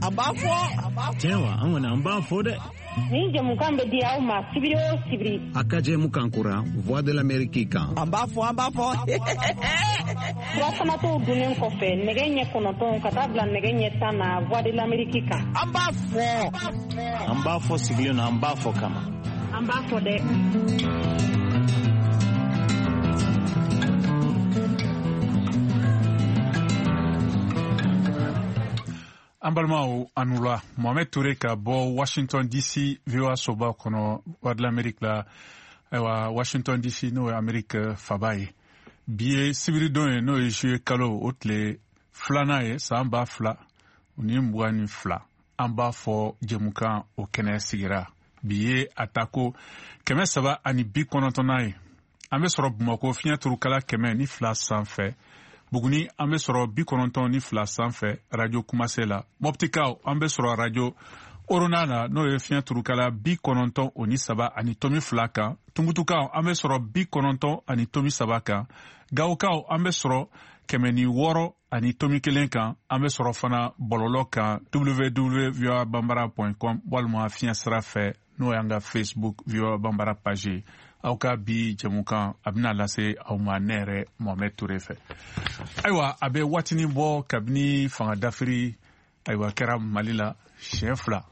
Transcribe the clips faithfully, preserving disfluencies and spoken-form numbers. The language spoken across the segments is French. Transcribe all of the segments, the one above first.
Ambafo. Tewa, amwana ambafo de. Ni jamukan be dia o ma sibiri o sibiri. Akaje mukankura, Voix de l'Amérique kan. Ambafo, ambafo. Wasana to dunen ko fe, negenye konoton katabla negenye tana Voix de l'Amérique kan. Ambafo. Ambafo sigilio na ambafo kama. Ambafo de. Ambalmao anula Mohamed Touré ka bo Washington D C V O A soba kono Voix de l'Amérique la ewa Washington D C no Amerique fabaye biye sibiri don no e kalo otle flana ye samba fla uni mbwani fla amba fo jemukan o kene sigira biye atako keme saba ani bi konotonaye ambe soro Bamako finya turukala keme ni fla sanfɛ Buguni an bɛ sɔrɔ bi kɔnɔntɔn ni fila sanfɛ radio Kumase la Moptikaw an bɛ sɔrɔ radio Orona la n'o ye fiɲɛ turukala bi kɔnɔntɔn o ni saba ani tomi fila kan Tunbutukaw an bɛ sɔrɔ bi kɔnɔntɔn ani tomi saba kan Gawokaw an bɛ sɔrɔ kɛmɛ ni wɔɔrɔ ani tomi kelen kan an bɛ sɔrɔ fana bɔlɔlɔ kan w w w point v o a bambara point com walima fiɲɛ sira fɛ n'o y'an ka Facebook V O A Bambara page aw ka bi jɛmukan a bɛna lase aw ma ne yɛrɛ Mohamed Touré fɛ ayiwa a bɛ waatini bɔ kabini fanga dafiri ayiwa kɛra Mali la siɲɛ fila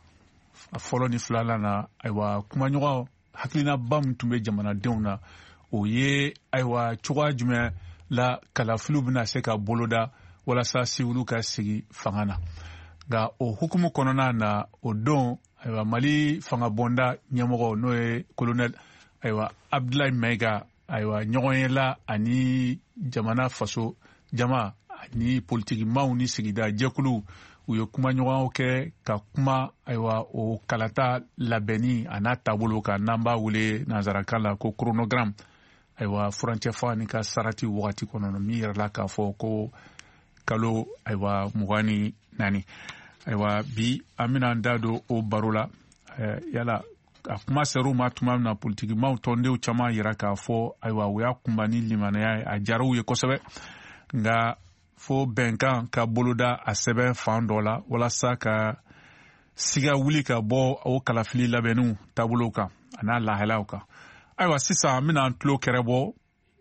a fɔlɔ ni filanan na ayiwa kumaɲɔgɔn hakilinaba min tun bɛ jamanadenw na o ye ayiwa cogoya jumɛn la kalafiliw bɛna se ka boloda walasa siwiliw ka sigi fanga na nka o hukumu kɔnɔna na o don ayiwa Mali fanga bonda ɲɛmɔgɔ n'o ye colonel ayiwa Abdoulaye Maiga ayiwa ɲɔgɔnyela ani jamana faso jama ani politikimaw ni sigida jɛkulu u ye kumaɲɔgɔnw kɛ ka kuma ayiwa o kalata labɛnni a n'a taabolo kan n'an b'a wele nanzarakan la ko chronogramme ayiwa furancɛfa ni ka sarati wagati kɔnɔ min yɛrɛla k'a fɔ ko kalo ayiwa mugan ni naani ayiwa bi an bɛna an da don o baro la yala a kuma ser'u ma tuma min na politikimaw tɔndenw caman yira k'a fɔ ayiwa u y'a kunba ni limaniya ye a diyara u ye kosɛbɛ nka fo bɛnkan ka boloda a sɛbɛn fan dɔ la walasa ka siga wuli ka bɔ o kalafili labɛnniw taabolow kan a n'a lahalaw kan ayiwa sisan an bɛna an tulo kɛrɛ bɔ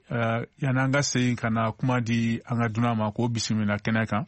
yanni an ka segin ka na kuma di an ka dunan ma k'o bisimila kɛnɛ kan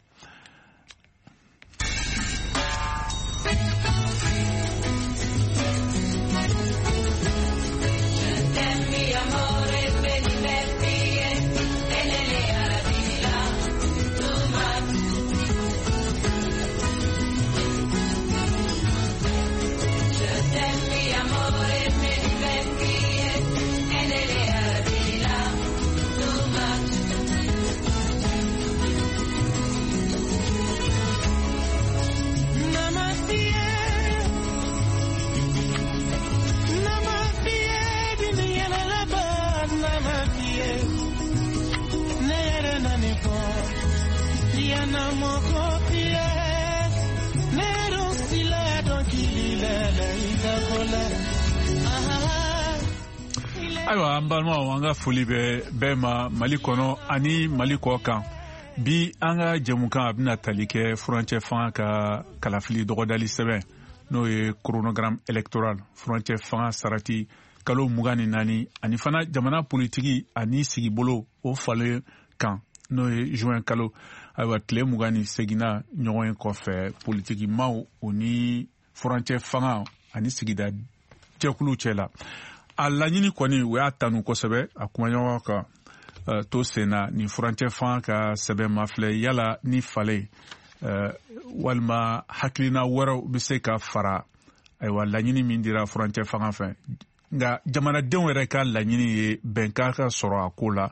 ayiwa an balimaw an ka foli bɛ bɛɛ ma Mali kɔnɔ ani Mali kɔ kan bi an ka jɛmukan a bɛna tali kɛ furancɛ fanga ka kalafili dɔgɔdali sɛbɛn n'o ye chronogramme électoral furancɛ fanga sarati kalo mugan ni naani ani fana jamana politiki ani sigibolo o falen kan n'o ye juin kalo ayiwa tile mugan ni seginna ɲɔgɔn ye kɔfɛ politikimaw o ni furancɛ fanga ani sigida jɛkuluw cɛla a laɲini kɔni o y'a tanu kosɛbɛ a kumaɲɔgɔn kan uh, to senna ni furancɛ fanga ka sɛbɛn ma filɛ yala ni falen uh, walima hakilina wɛrɛw bɛ se ka fara ayiwa laɲini min dira furancɛ fanga fɛ nka jamanadenw yɛrɛ ka laɲini ye bɛnkan ka sɔrɔ a ko la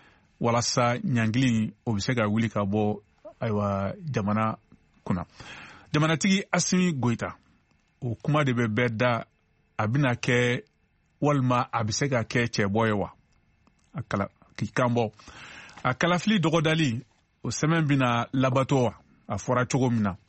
walasa ɲangili o bɛ se ka wuli ka bɔ ayiwa jamana kunna jamanatigi Asimi Goita o kuma de bɛ bɛɛ da a bɛna kɛ walima a bɛ se ka kɛ cɛbɔ ye wa a kala k'i kan bɔ a kalafili dɔgɔdali o sɛbɛn bɛna labato wa a fɔra cogo min na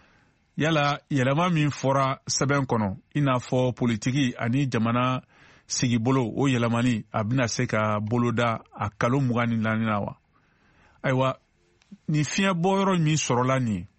yala yɛlɛma min fɔra sɛbɛn kɔnɔ i n'a fɔ politiki ani jamana sigibolo o yɛlɛmani a bɛna se ka boloda a kalo mugan ni naani na wa ayiwa ni fiɲɛ bɔ yɔrɔ min sɔrɔla nin ye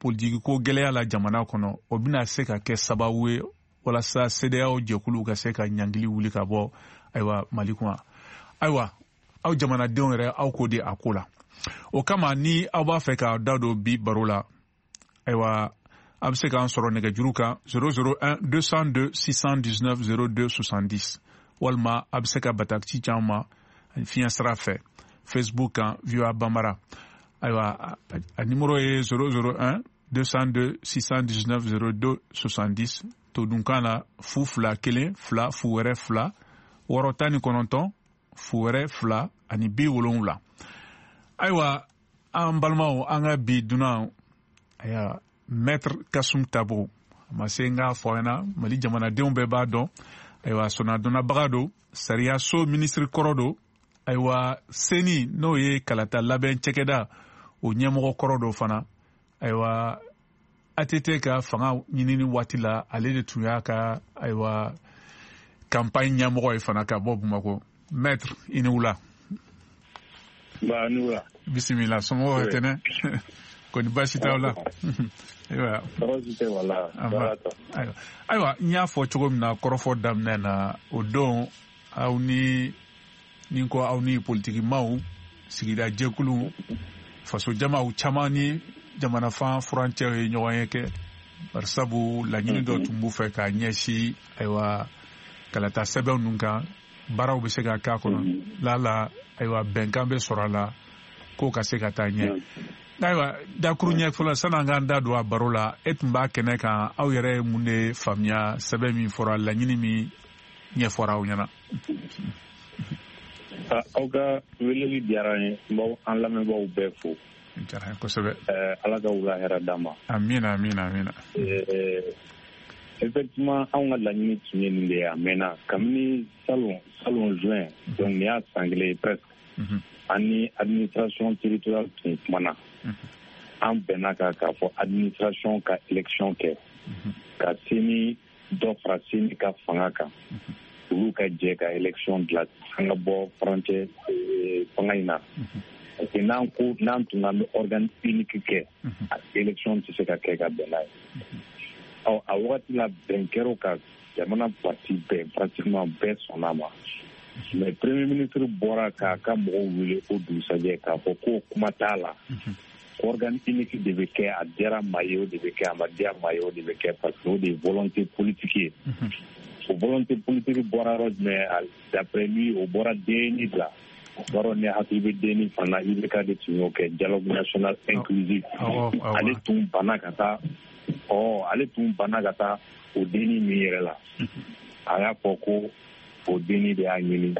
politiki ko gɛlɛya la jamana kɔnɔ o bɛna se ka kɛ sababu ye walasa C D A O jɛkulu ka se ka ɲangili wuli ka bɔ ayiwa Mali kunna ayiwa aw jamanadenw yɛrɛ aw ko de a ko la o kama ni aw b'a fɛ ka da don bi baro la ayiwa a bɛ se k'an sɔrɔ nɛgɛjuru kan zéro zéro un deux cent deux six cent dix-neuf zéro deux soixante-dix walima a bɛ se ka bataki ci an ma fiɲɛ sira fɛ Facebook kan V O A Bambara ayiwa a numéro ye zéro zéro un deux cent deux six cent dix-neuf zéro deux soixante-dix to dunkan la fu fila kelen fila fu wɛrɛ fila wɔɔrɔ tan ni kɔnɔntɔn fu wɛrɛ fila ani bi wolonwula ayiwa an balimaw an ka bi dunan ayiwa Maître Kasum Tabo a ma se n k'a fɔ an ɲɛna Mali jamanadenw bɛɛ b'a dɔn ayiwa sɔnnadɔnnabaga don sariya so minisiri kɔrɔ don ayiwa seni n'o ye kalata labɛn cɛkɛda o ɲɛmɔgɔ kɔrɔ dɔ fana ayiwa A T T ka fanga ɲinini waati la ale de tun y'a ka ayiwa campagne ɲɛmɔgɔ ye fana ka bɔ Bamako Maître i ni wula. Ba ni wula. Bisimila sɔmɔgɔw tɛnɛ kɔni baasi t'aw la. Ayiwa. Baasi tɛ wala. Ayiwa ayiwa n y'a fɔ cogo min na kɔrɔfɔ daminɛ na o don aw ni ni ko aw ni politikimaw sigida jɛkulu faso jamaw caman ni jamana fan furancɛw ye ɲɔgɔn ye kɛ bari sabu laɲini dɔ tun b'u fɛ ka ɲɛsin ayiwa kalata sɛbɛnw ninnu kan baaraw bɛ se ka k'a kɔnɔ lala ayiwa bɛnkan bɛ sɔrɔ a la k'o ka se ka taa ɲɛ ayiwa dakuru ɲɛ fɔlɔ san'an k'an da don a baro la e tun b'a kɛnɛ kan aw yɛrɛ ye mun de faamuya sɛbɛn min fɔra laɲini min ɲɛfɔra aw ɲɛna. Aw ka weleli diyara n ye n b'aw an lamɛnbaaw bɛɛ fo. Diyara n ye kosɛbɛ. Ala ka wula hɛrɛ d'an ma. Amina amina amina. Effectivement anw ka laɲini tun ye nin de ye a mɛnna kabini salon salon juin donc nin y'a san kelen ye presque. Ani administration territoriale tun kumana. An bɛnna kan k'a fɔ administration ka élection kɛ ka seni dɔ fara seni ka fanga kan. Olu ka jɛ ka élection dilan an ka bɔ farancɛ fanga in na parce que n'an ko n'an tun k'an bɛ organe unique kɛ a élection tɛ se ka kɛ ka bɛn n'a ye ɔ a wagati la bɛn kɛra ka jamana parti bɛɛ pratiquement bɛɛ sɔnn'a ma mais premier ministre bɔra k'a ka mɔgɔw wele o dugusajɛ k'a fɔ ko kuma t'a la organe unique de bɛ kɛ a diyara maa ye o de bɛ kɛ a ma diya maa ye o de bɛ kɛ parce que o de ye volonté politique ye. O volonté politique bɔra yɔrɔ jumɛn d'après lui o bɔra D N I de la yɔrɔ ne hakili bɛ D N I fana I B K de tun y'o kɛ dialogue national inclusif ale tun banna ka taa ɔ ale tun banna ka taa o D N I min yɛrɛ la a y'a fɔ ko o D N I de y'a ɲini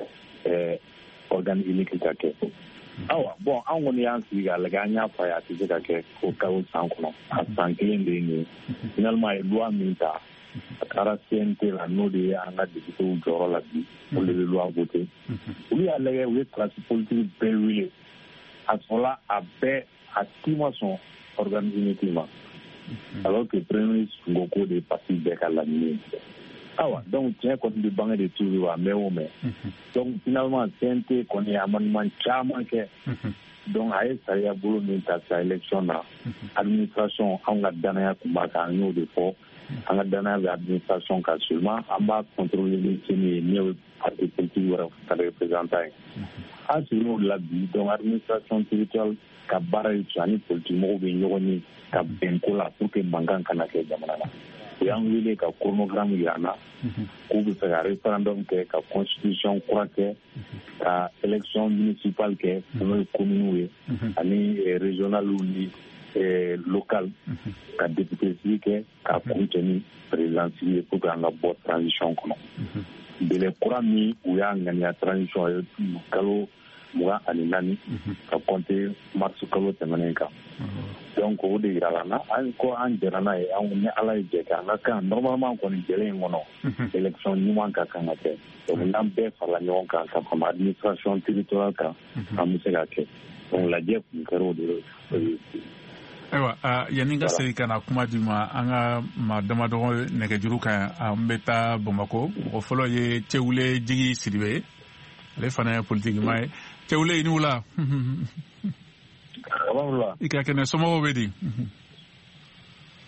organe unique ka kɛ awa bon an kɔni y'an sigi k'a lajɛ an y'a fɔ a ye a tɛ se ka kɛ o kalo san kɔnɔ a san kelen de ye nin ye finalement a ye loi min ta a taara C N T la n'o de ye an ka députés jɔyɔrɔ la bi olu de bɛ loi voté olu y'a lajɛ u ye classe politique bɛɛ wele a sɔrɔla a bɛɛ a si ma sɔn organe unique ma alors que premier ministre ko k'o de ye parti bɛɛ ka laɲini ye awa donc tiɲɛ kɔni bɛ bange de toujours a mɛn o mɛn donc finalement C N T kɔni ye amendement caman kɛ donc a ye sariya bolo min ta sa élection na administration anw ka danaya tun b'a kan an y'o de fɔ an ka danaya bɛ administration kan seulement an b'a contrôler ni seni ye ne ye parti politique wɛrɛ ka représentant ye an sigila o de la bi donc administration territoriale ka baara ye ani politique mɔgɔw bɛ ɲɔgɔn ye ka bɛn ko la pour que mankan kana kɛ jamana na u y'an wele ka chronogramme yira an na k'u bɛ fɛ ka référendum kɛ ka constitution kura kɛ ka élection municipale kɛ n'o ye communes ye ani régionales ni local ka député sigi kɛ ka kun cɛ ni président sigi ye pour que an ka bɔ transition kɔnɔ délai kura min u y'a ŋaniya transition ye kalo mugan ani naani ka compter mars kalo tɛmɛnen kan donc o de yira la na an ko an jɛra n'a ye an ni ala ye jɛ kɛ an ka kan normalement kɔni jɛlen in kɔnɔ élection ɲuman ka kan ka kɛ donc n'an bɛɛ farala ɲɔgɔn kan ka fama administration territoriale kan an bɛ se ka kɛ donc lajɛ kun kɛra o de ye. Ayiwa yanni ka segin ka na kuma di ma an ka maa damadɔ nɛgɛjuru kan an bɛ taa Bamako mɔgɔ fɔlɔ ye Cɛwule Jigi Sidibe ye ale fana ye politikima ye Cɛwule i ni wula. I ka kɛnɛ somɔgɔw bɛ di.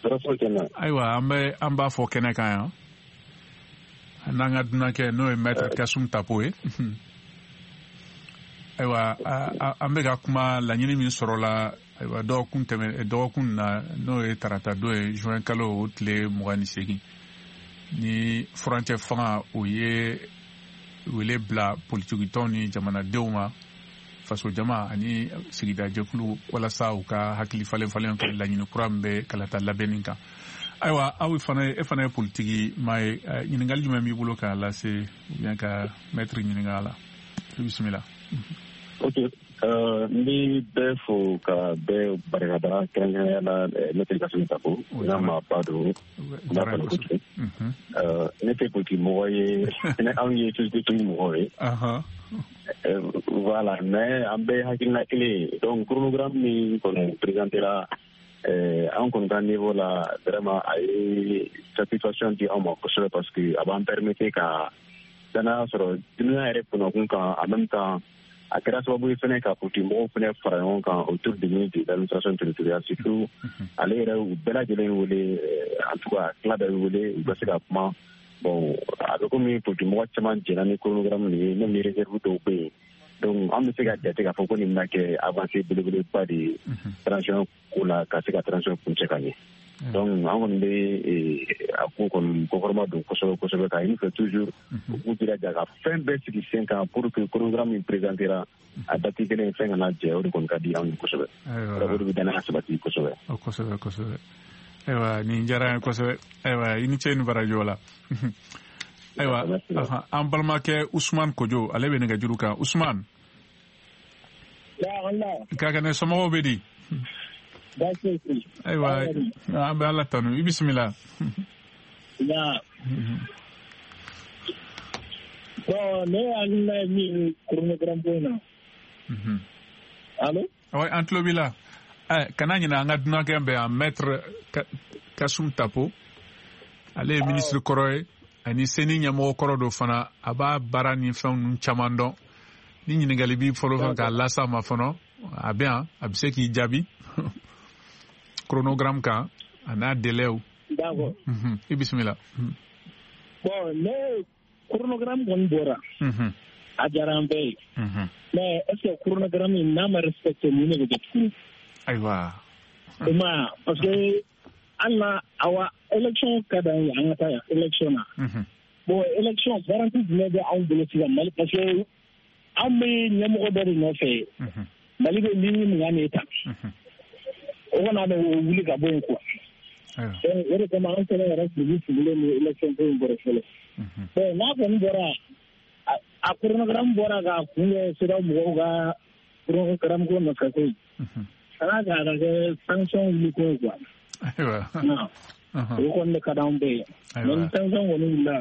Aïwa, Amba fo Keneka. Nanga Dunake, no maître Kasum Tapoe. Aïwa, Ambega Kuma, la Nini Sorola, Aïwa, Dokun Teme, Dokun na no e Tarata doe, Jouen Kalo, Outle, Mourani Segi. Ni frontière fanga ouye wele bla politique toni jamana deuma faso jama ani sigida jekulu wala sa u ka hakili falen falen ko la nyinu kurambe kala ta labeninka aywa awi fana e fana politique mai nyingal juma mi bulo ka la se bien ka maître nyingala bismillah. Ok. Ni befo ka be barada kanya la notification tapo na ma pado na pa ko euh ne te poti moye ne angi tu tu moye aha voilà mais ambe hakina clé donc chronogramme ni kon présenter la euh en kon kan niveau la vraiment ay satisfaction di en moi parce que avant permettre ka dana soro dunia ere pour nous en même temps à grâce à vous fenêtre ka pour timo fenêtre farayon kan autour de l'unité d'administration territoriale surtout aller là où bela jelen wole en tout cas club wole ou parce que bon avec comme pour timo chama jenani chronogramme ni même les réserves to pe donc on ne sait pas que faut qu'on ait que avancer de pas de transition ou la casser la transition pour chacun. Donc on est à coup comme conformément donc Kosovo Kosovo ka il fait toujours vous dire déjà fin baisse qui cinq ans pour que le programme présentera à date que les fin na je on kon ka di en Kosovo alors vous dana sabati Kosovo Kosovo Kosovo ewa ni njara Kosovo ewa ini chenu barajola ewa en balma ke Ousmane Kodjo ale be nga juruka Ousmane ya Allah ka kana somo bedi aywa ambe ala tanu bismillah ya ko ne agna mi chronogramme bona mhm allo ouais antlo bila eh kanani na ngaduna kembe a maître Kasum Tapo ale ministre koroy ani seni nyamo korodo fana aba barani fam chamando ni nyini galibi folo fa ka lasa ma fono abia abse ki jabi chronogramme ka ana délai. D'accord. Mhm. Et bismillah. Bon, le chronogramme qu'on bora. Mhm. A jarambe. Mhm. Mais est-ce que chronogramme n'a pas respecté le niveau de tout? Aywa. Ema parce que Allah awa élection kada angata élection na. Mhm. Bon, élection garantie de de en bloquer mal parce que amé nyamo bari no fait. Mhm. Mali be lini ngani eta. Mhm. On a voulu gabon quoi. Donc on recommence à rester vite les élections pour une bonne chose. Donc là on bora a chronogramme bora ga kuye sira moga chronogramme ko na kai. Ana ga ga sanction ni ko quoi. Aywa. Non. Ko on ne kadambe. Men sanction woni la.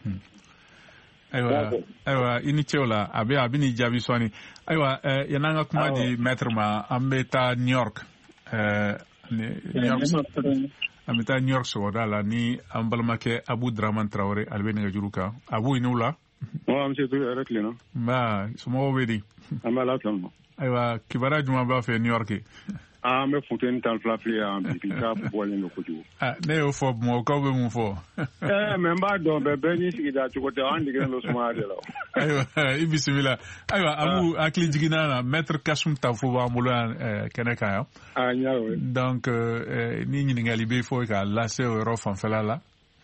Aywa. Aywa ini cheola abe abini jabi swani. Aywa yananga kuma di maître ma ambeta New York. Euh, New York, amita New York so dala ni ambalmake Abu Draman Traoré albeni ga juruka Abu inula wa monsieur tu arrête là non ba sumo wedi amala tan aywa kibara juma ba fe New York ah me fouten tan flafli en bibika pour aller no kuju ah ne yo fo mo ko be mo fo eh me ba do be be ni sigida ci ko te andi gën lo suma de la aywa ibismillah aywa Abu akli jigina na maître Kasum Tapo ba mo la keneka ya ah nyawo donc ni ni ngali be fo ka la se ro fan fela la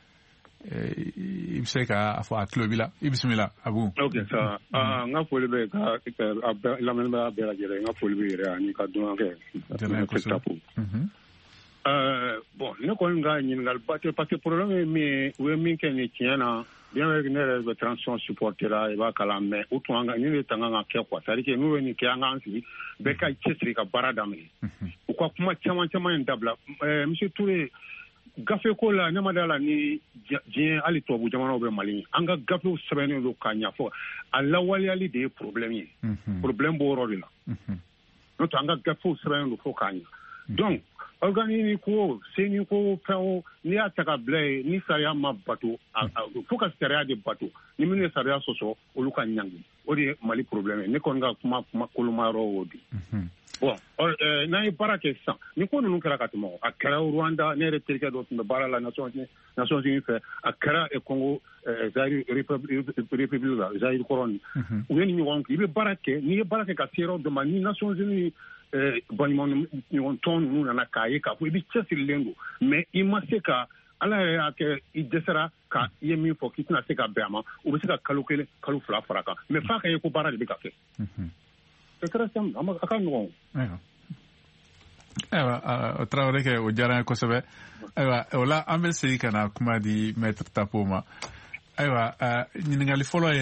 ibseka afo aklobila ibismillah Abu ok ça ah nga fo le be ka la men ba be la jere nga fo le be re ani ka do ke Tapo euh bon ne ko nga ni ngal batte parce que problème mi we min ken ni tiana bien avec ne le transition supporter la e ba kala mais ou to nga ni le tanga nga ke quoi ça dit que nous ni ke nga ansi be ka chesri ka barada me ou quoi kuma chama chama ndabla euh monsieur Touré gafe ko la nyamadala ni jien ali to bu jamano be mali anga gafe o sebene lo kanya fo alla wali ali de problème yi problème bo ro la no to anga gafe o sebene lo fo kanya donc organini ko seni ko feo ni ataka blay ni saria ma bato fo ka saria de bato ni mine saria soso o lu kan nyangi o de mali problème ne ko nga kuma kuma kolumaro odi bon n'an ye baara kɛ sisan ni ko ninnu kɛra ka tɛmɛ a kɛra Rwanda ne yɛrɛ terikɛ dɔ tun bɛ baara la Nations Unies fɛ a kɛra Congo Zaire République la Zaire kɔrɔ nin u ye nin ɲɔgɔn kɛ i bɛ baara kɛ n'i ye baara kɛ ka se yɔrɔ dɔ ma ni Nations Unies baɲumankɛ ɲɔgɔntɔn ninnu nana k'a ye k'a fɔ i bɛ cɛsirilen don mais i ma se ka ala yɛrɛ y'a kɛ i dɛsɛra ka i ye min fɔ k'i tɛna se ka bɛn a ma u bɛ se ka kalo kelen kalo fila fara kan mais f'a ka ye ko baara de bɛ ka kɛ c'est très simple a ka nɔgɔn ayiwa Traoré kɛ o diyara n ye kosɛbɛ ayiwa o la an bɛ segin ka na kuma di Maître Tapo ma ayiwa ɲininkali fɔlɔ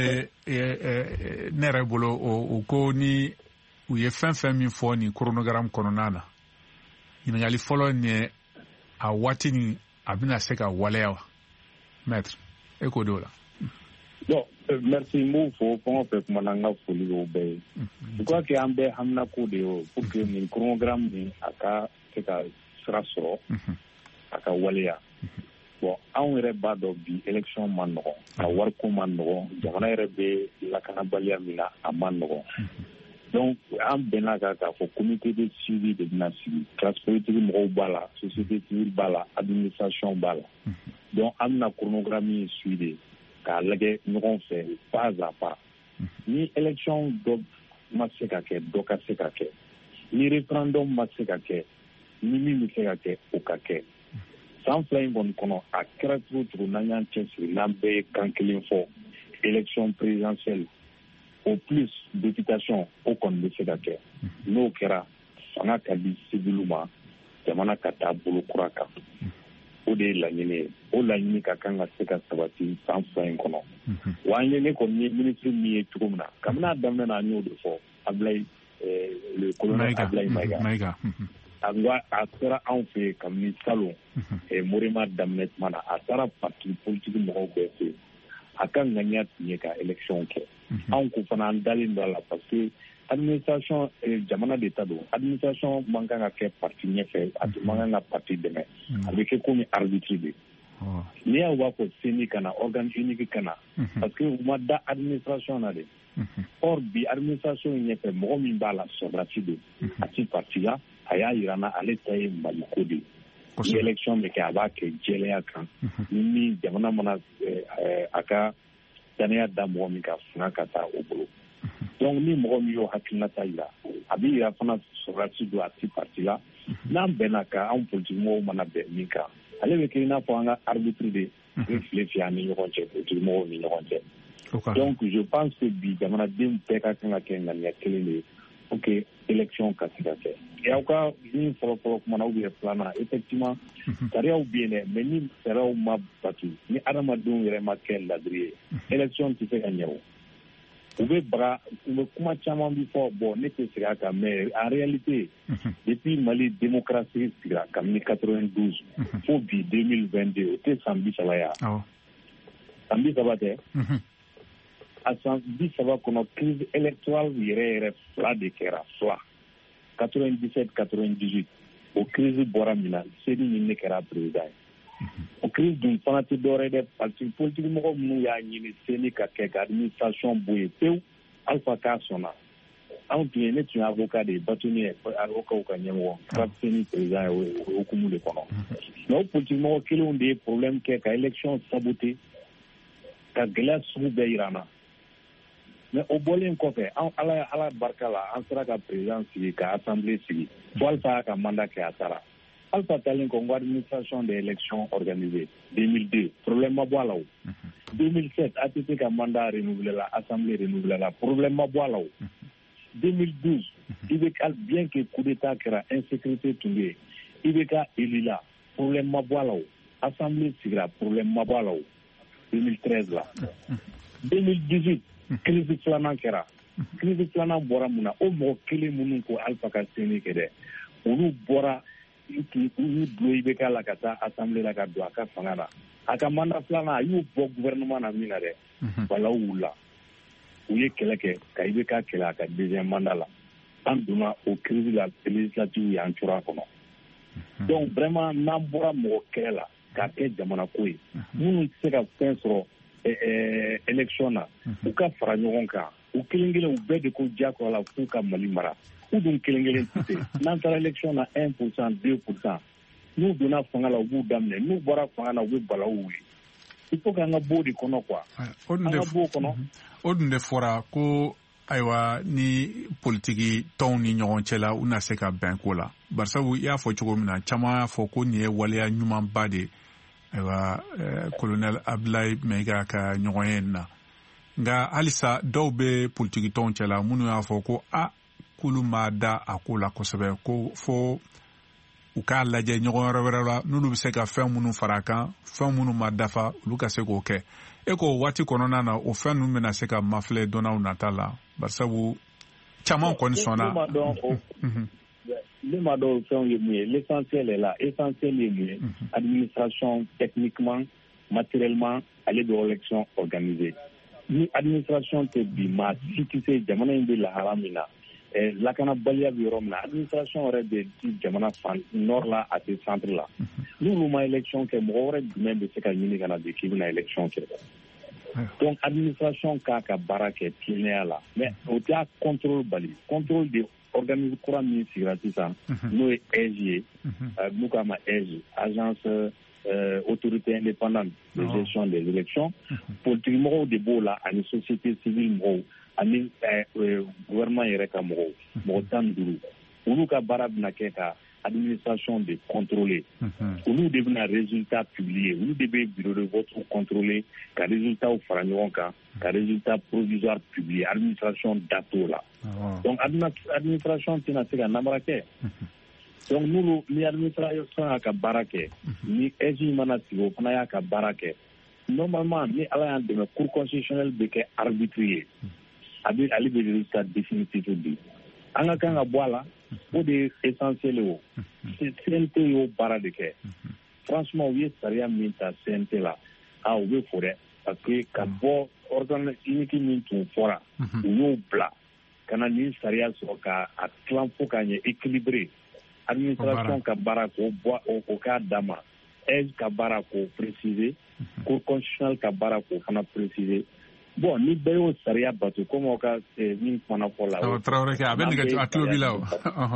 ye ne yɛrɛ bolo o ko ni u ye fɛn fɛn min fɔ nin chronogramme kɔnɔna na ɲininkali fɔlɔ nin ye a waati ni a bɛna se ka waleya wa Maître e ko do la bon merci m'o fɔ fɛn o fɛn kuma na n ka foli y'o bɛɛ ye je crois que an bɛɛ hamina ko de ye pour que nin chronogramme nin a ka se ka sira sɔrɔ a ka waleya bon anw yɛrɛ b'a dɔn bi élection ma nɔgɔn a wariko ma nɔgɔn jamana yɛrɛ bɛ lakanabaliya min na a ma nɔgɔn donc an bɛnna kan k'a fɔ comité de suivi de bɛna sigi classe politique mɔgɔw b'a la société civile b'a la administration b'a la donc an bɛna chronogramme suivi k'a lajɛ ɲɔgɔn fɛ pas à pas ni élection dɔ ma se ka kɛ dɔ ka se ka kɛ ni référendum ma se ka kɛ ni min bɛ se ka kɛ o ka kɛ san fila in kɔni kɔnɔ a kɛra cogo cogo n'an y'an cɛsiri n'an bɛɛ ye kan kelen fɔ élection présidentielle au plus députation o kɔni bɛ se ka kɛ n'o kɛra fanga ka di civil ma jamana ka taa bolo kura kan o de ye laɲini ye o laɲini ka kan ka se ka sabati san fila in kɔnɔ wa an ye ne kɔni ye ministre min ye cogo min na kabini a daminɛ na an y'o de fɔ Ablaye le colonel Ablaye Mayiga a sera anw fɛ yen kabini salon Morema daminɛ tuma na a taara parti politique mɔgɔw bɛɛ fɛ yen a ka ŋaniya tun ye ka élection kɛ anw ko fana an dalen don a la parce que administration jamana de ta don administration man kan ka kɛ parti ɲɛfɛ a man kan ka parti dɛmɛ a bɛ kɛ komi arbitre de n'i y'a b'a fɔ CENI ka na organe unique ka na parce que u ma da administration na de or bi administration ɲɛfɛ mɔgɔ min b'a la sɔrɔdasi de a ti parti la a y'a yira n na ale ta ye maliko de ni élection bɛ kɛ a b'a kɛ jɛlenya kan ni jamana mana a ka danaya da mɔgɔ min ka fanga ka taa o bolo donc ni mɔgɔ min y'o hakilinata yira a bɛ yira fana sɔrɔdasi don a ti parti la n'an bɛnna kan anw politique mɔgɔw mana bɛn min kan ale bɛ kɛ i n'a fɔ an ka arbitre de bɛ file fiyɛ an ni ɲɔgɔn cɛ politique mɔgɔw ni ɲɔgɔn cɛ donc je pense que bi jamanaden bɛɛ ka kan ka kɛ ŋaniya kelen de ye pour que élection ka se ka kɛ et aw ka min fɔlɔfɔlɔ kuma na ou bien filanan effectivement sariyaw bɛ yen dɛ mais ni sariyaw ma batu ni adamadenw yɛrɛ ma kɛ ladiri ye élection tɛ se ka ɲɛ o u bɛ baga u bɛ kuma caman bi fɔ bon ne tɛ segin a kan mais en réalité depuis Mali démocratie sigira kabini quatre-vingt-douze fo bi deux mille vingt-deux o tɛ san bi saba ya san bi saba tɛ a san bi saba kɔnɔ crise électorale yɛrɛ yɛrɛ fila de kɛra fila quatre-vingt-dix-sept quatre-vingt-dix-huit o crise bɔra min na Seni ni ne kɛra président ye o crise dun fana tɛ dɔwɛrɛ ye dɛ parti politique mɔgɔ minnu y'a ɲini Seni ka kɛ ka administration bɔ yen pewu Alpha k'a sɔnna anw tun ye ne tun ye avocat de ye Batoni ye avocat ka ɲɛmɔgɔ kɛra Seni président ye o hukumu de kɔnɔ mais o politique mɔgɔ kelenw de ye problème kɛ ka élection saboter ka gɛlɛya sugu bɛɛ yira an na mais o bɔlen kɔfɛ an ala ala barika la an sera ka président sigi ka assemblée sigi fo Alpha y'a ka mandat kɛ a taara Alpha talen kɔ n ko administration des élections organisées deux mille deux problème ma bɔ a la o deux mille sept A T T ka mandat renouvelé la assemblée renouvelé la problème ma bɔ a la o deux mille douze I B K bien que coup d'état kɛra insécurité tun bɛ yen I B K élu la problème ma bɔ a la o assemblée sigira problème ma bɔ a la o deux mille treize la deux mille dix-huit crise filanan kɛra crise filanan bɔra mun na o mɔgɔ kelen minnu ko Alpha ka Seni kɛ dɛ olu bɔra u bulon I B K la ka taa assemblée la ka don a ka fanga na a ka mandat filanan a y'u bɔ gouvernement na min na dɛ balaw wulila u ye kɛlɛ kɛ ka I B K kɛlɛ a ka deuxième mandat la an donna o crise la législative y'an cura a kɔnɔ donc vraiment n'an bɔra mɔgɔ kɛlɛ la k'a kɛ jamana ko ye minnu tɛ se ka fɛn sɔrɔ élection na u ka fara ɲɔgɔn kan u kelen kelen u bɛɛ de ko diyagoya la f'u ka Mali mara u dun kelen kelen tɛ n'an taara élection na un pour cent deux pour cent n'u donna fanga la u b'u daminɛ n'u bɔra fanga la u bɛ balawu wuli il faut k'an ka bɔ o de kɔnɔ quoi an ka bɔ o kɔnɔ. o dun de fɔra ko ayiwa ni politiki tɔnw ni ɲɔgɔn cɛ la u na se ka bɛn ko la barisabu i y'a fɔ cogo min na caman y'a fɔ ko nin ye waleya ɲumanba de ayiwa colonel Abdoulaye Mayiga ka ɲɔgɔn ye nin na nka halisa dɔw bɛ politiki tɔnw cɛ la minnu y'a fɔ ko a k'olu ma da a ko la kosɛbɛ ko fo u k'a lajɛ ɲɔgɔn wɛrɛ wɛrɛ la n'olu bɛ se ka fɛn minnu fara a kan fɛn minnu ma dafa olu ka se k'o kɛ e ko waati kɔnɔna na o fɛn ninnu bɛna se ka mafilɛ dɔnnaw nata la barisabu caman kɔni sɔnna. ne ma dɔn fɛnw ye mun ye l'essentiel est là essentiel ye mun ye administration techniquement matériellement ale bɛ élection organisée ni administration tɛ bi maa si tɛ se jamana in bɛ lahala min na lakanabaliya bɛ yɔrɔ min na administration yɛrɛ bɛ di jamana fan nord la a tɛ centre la n'olu ma élection kɛ mɔgɔ wɛrɛ jumɛn bɛ se ka ɲini ka na bi k'i bɛna élection kɛ donc administration k'a ka baara kɛ tilennenya la mais o tɛ a contrôle bali contrôle de organisme kura min sigira sisan n'o ye E J ye n'u k'a ma E J agence autorité indépendante de gestion des élections politique mɔgɔw de b'o la ani société civile mɔgɔw ani gouvernement yɛrɛ ka mɔgɔw mɔgɔ tan ni duuru olu ka baara bɛna kɛ ka administration de contrôler olu de bɛna résultat publier olu de bɛ bureau de vote contrôler ka résultat fara ɲɔgɔn kan ka résultat provisoire publier administration dato la donc administration tɛna se ka namara kɛ donc n'olu ni administration y'a ka baara kɛ ni E J mana sigi o fana y'a ka baara kɛ normalement ni ala y'an dɛmɛ cour constitutionnelle bɛ kɛ arbitre ye a bɛ ale bɛ résultat définitif di an ka kan ka bɔ a la o de ye essentiel ye o C N T y'o baara de kɛ franchement u ye sariya min ta C N T la a u bɛ fo dɛ parce que ka bɔ organe unique min tun fɔra u y'o bila ka na nin sariya sɔrɔ ka a tilan fo k'a ɲɛ équilibré administration ka baara k'o bɔ o k'a d'a ma E J ka baara k'o préciser cour constitutionnelle ka baara k'o fana préciser bon ni bɛɛ y'o sariya bato comme aw ka min kumana fɔ la o Traoré kɛ a bɛ nɛgɛ a tulo b'i la o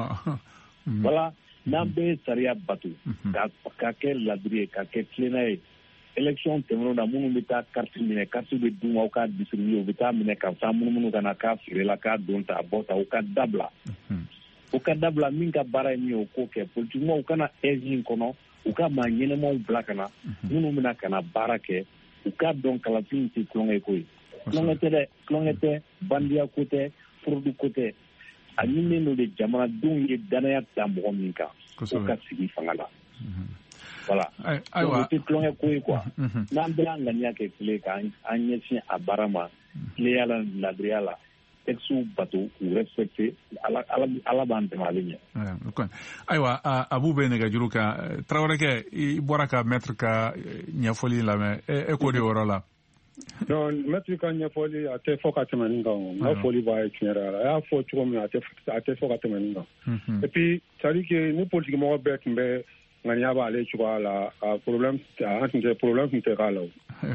voilà n'an bɛɛ ye sariya bato ka kɛ ladiri ye ka kɛ tilenna ye élection tɛmɛnenw na minnu bɛ taa carte minɛ carte bɛ d'u ma aw k'a distribuer u bɛ taa minɛ ka taa munumunu ka na k'a feere la k'a don ta a bɔ ta u ka dabila u ka dabila min ka baara ye min ye o k'o kɛ politiquement u kana E J in kɔnɔ u ka maa ɲɛnɛmaw bila ka na minnu bɛna ka na baara kɛ u k'a dɔn kalafin tɛ tulonkɛ ko ye tulonkɛ tɛ dɛ tulonkɛ tɛ bandiya ko tɛ forodu ko tɛ a ɲininen don de jamanadenw ye danaya da mɔgɔ min kan o ka sigi fanga la voilà donc o tɛ tulonkɛ ko ye quoi n'an bɛɛ y'an ŋaniya kɛ tile k'an ɲɛsin a baara ma tilenya la ladiriya la textes bato k'u respecter ala b'an dɛmɛ ale ɲɛ. ayiwa abu bɛ nɛgɛjuru kan Traoré kɛ i bɔra ka maître ka ɲɛfɔli lamɛn e k'o de yɔrɔ la. non maître ka ɲɛfɔli a tɛ fɔ ka tɛmɛ nin kan o n ka fɔli b'a ye tiɲɛ yɛrɛ la a y'a fɔ cogo min na a tɛ fɔ ka tɛmɛ nin kan et puis c'est à dire que ni politique mɔgɔ bɛɛ tun bɛ ŋaniya b'ale cogoya la a problème an tun tɛ problème tun tɛ k'a la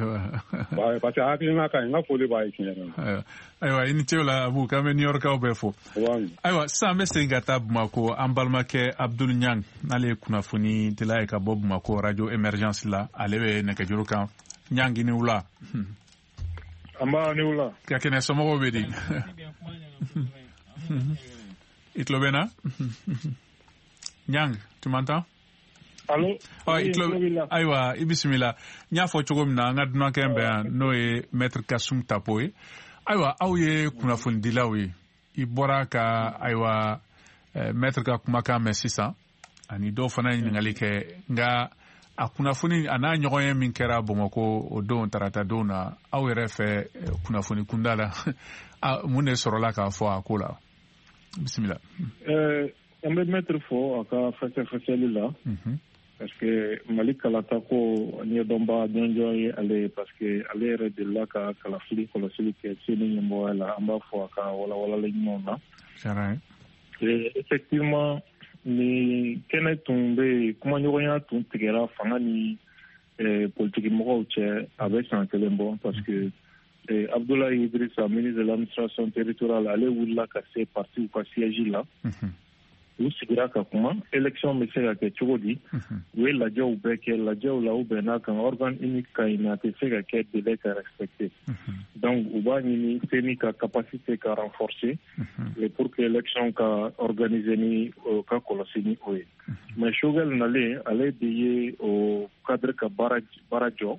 o parce que hakilina ka ɲi n ka foli b'a ye tiɲɛ yɛrɛ la. ayiwa i ni ce o la Abu k'an bɛ New Yorkaw bɛɛ fo. ayiwa sisan an bɛ segin ka taa Bamako an balimakɛ Abdul Niang n'ale ye kunnafoni dila ye ka bɔ Bamako radio émergence la ale bɛ nɛgɛjuru kan Niang i ni wula. an b'a ni wula. ka kɛnɛ somɔgɔw bɛ di. i tulo bɛ na. Niang tu m'entends? Allo. ayiwa i bisimila n y'a fɔ cogo min na an ka dunankɛ bɛ yan n'o ye maître Kasum Tapo ye ayiwa aw ye kunnafonidilaw ye i bɔra ka ayiwa maître ka kumakan mɛn sisan ani dɔw fana ye ɲininkali kɛ nka a kunnafoni a n'a ɲɔgɔn ye min kɛra Bamakɔ o don tarata don na aw yɛrɛ fɛ kunnafoni kunda la mun de sɔrɔla k'a fɔ a ko la bisimila. an bɛ maître fɔ a ka fɛsɛfɛsɛli la. parce que Mali kalata ko ni dɔnba jɔnjɔn ye ale ye parce que ale yɛrɛ delila ka kalafili kɔlɔsili kɛ seni ɲɛmɔgɔya la an b'a fɔ a ka walawalali ɲumanw na. effectivement ni kɛnɛ tun bɛ yen kumaɲɔgɔnya tun tigɛra fanga ni politiki mɔgɔw cɛ a bɛ san kelen bɔ parce que Abdoulaye Idrissa, ministre de l'administration territoriale, allait où là ka se parti ou ka siège là. U sigira ka kuma élection bɛ se ka kɛ cogo di u ye lajɛw bɛɛ kɛ lajɛw la u bɛnna kan organe unique ka ɲi a tɛ se ka kɛ délai ka respecter donc u b'a ɲini C E N I ka capacité ka renforcer et pour que élection ka organiser ni ka kɔlɔsi ni o ye mais Choguel nalen ale de ye o cadre ka baara baara jɔ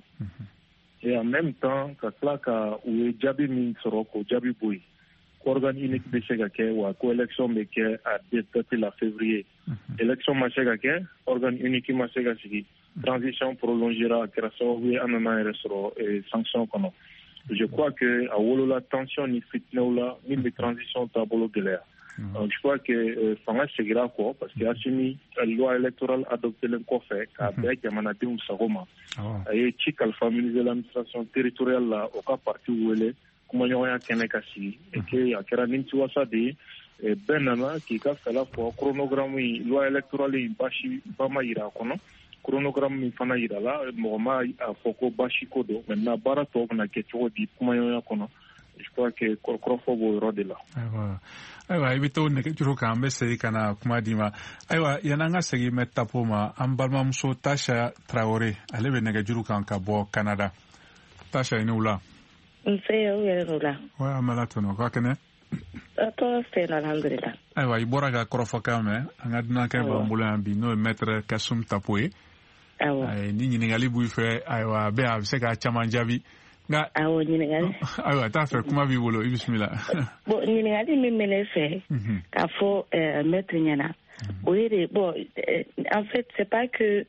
et en même temps ka tila ka u ye jaabi min sɔrɔ k'o jaabi bɔ yen organe unique bɛ se ka kɛ wa ko élection bɛ kɛ à date la février élection ma se ka kɛ organe unique ma se ka sigi transition prolongera kɛra sababu ye an nana yɛrɛ sɔrɔ sanction kɔnɔ je crois que a wolola tension ni fitinɛw la min bɛ transition taabolo gɛlɛya je crois que fanga segira kɔ parce que Assimi loi électorale adoptelen kɔfɛ k'a bɛɛ jamanadenw sago ma a ye ci kalifa ministre de l'administration territoriale la o ka parti wele kumaɲɔgɔnya kɛnɛ ka sigi et que a kɛra nimisiwasa de ye bɛɛ nana k'i ka fɛla fɔ chronogramme in loi électorale in basi ba ma yira a kɔnɔ chronogramme min fana yira la mɔgɔ ma a fɔ ko basi ko don maintenant baara tɔw bɛna kɛ cogo di kumaɲɔgɔnya kɔnɔ je crois que kɔrɔfɔ b'o yɔrɔ de la. Ayiwa i bɛ to nɛgɛjuru kan an bɛ segin ka na kuma di ma ayiwa yanni an ka segin mɛ tapo ma an balimamuso Tasha Traoré ale bɛ nɛgɛjuru kan ka bɔ Canada Tasha i ni wula. Nse u yɛrɛ n'o la. Wa an bɛ la tɔnɔ k'a kɛnɛ. Tɔɔrɔ tɛ yen alhamdulilah. Ayiwa i bɔra ka kɔrɔfɔkan mɛn an ka dunankɛ b'an bolo yan bi n'o ye maître Kasum Tapo ye. Awɔ. Ni ɲininkali b'i fɛ ayiwa a bɛ a bɛ se k'a caman jaabi. Nka. Awɔ ɲininkali. Ayiwa t'a fɛ kuma b'i bolo i bisimila. Bon ɲininkali min bɛ ne fɛ k'a fɔ maître ɲɛna o ye de bon en fait c'est pas que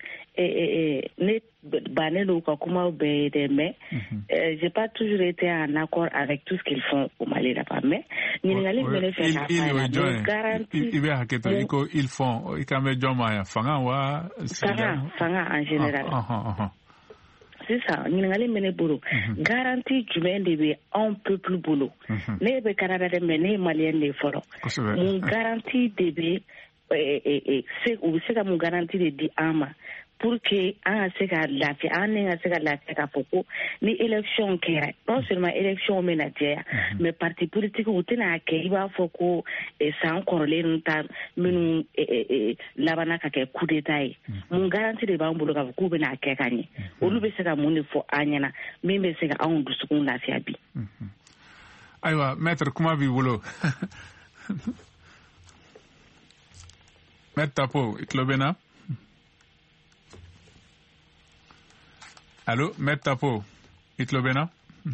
ne bannen don ka kumaw bɛɛ ye dɛ mais j'ai pas toujours été en accord avec tout ce qu'ils font au Mali là-bas mais ɲininkali min bɛ ne fɛ k'a fɔ la garantie i bɛ hakɛ to i ko ils font i kan bɛ jɔn ma yan fanga wa. fanga fanga en général. Sisan ɲininkali min bɛ ne bolo garantie jumɛn de bɛ anw peuple bolo ne bɛ Canada dɛ mais ne ye maliyɛn de ye fɔlɔ mun garantie de bɛ u bɛ se ka mun garantie de di an ma pour que an ka se ka lafiya an ni ka se ka lafiya k'a fɔ ko ni élection kɛra non seulement élection bɛ na jɛya mais parti politique u tɛna kɛ i b'a fɔ ko san kɔrɔlen ninnu ta minnu labanna ka kɛ coup d'état ye mun garantie de b'an bolo k'a fɔ k'u bɛna kɛ ka ɲɛ olu bɛ se ka mun de fɔ an ɲɛna min bɛ se ka anw dusukun lafiya bi. Ayiwa maître kuma b'i bolo. Maître Tapo, i tulo bɛ na? Allo, Maître Tapo, i tulo bɛ na?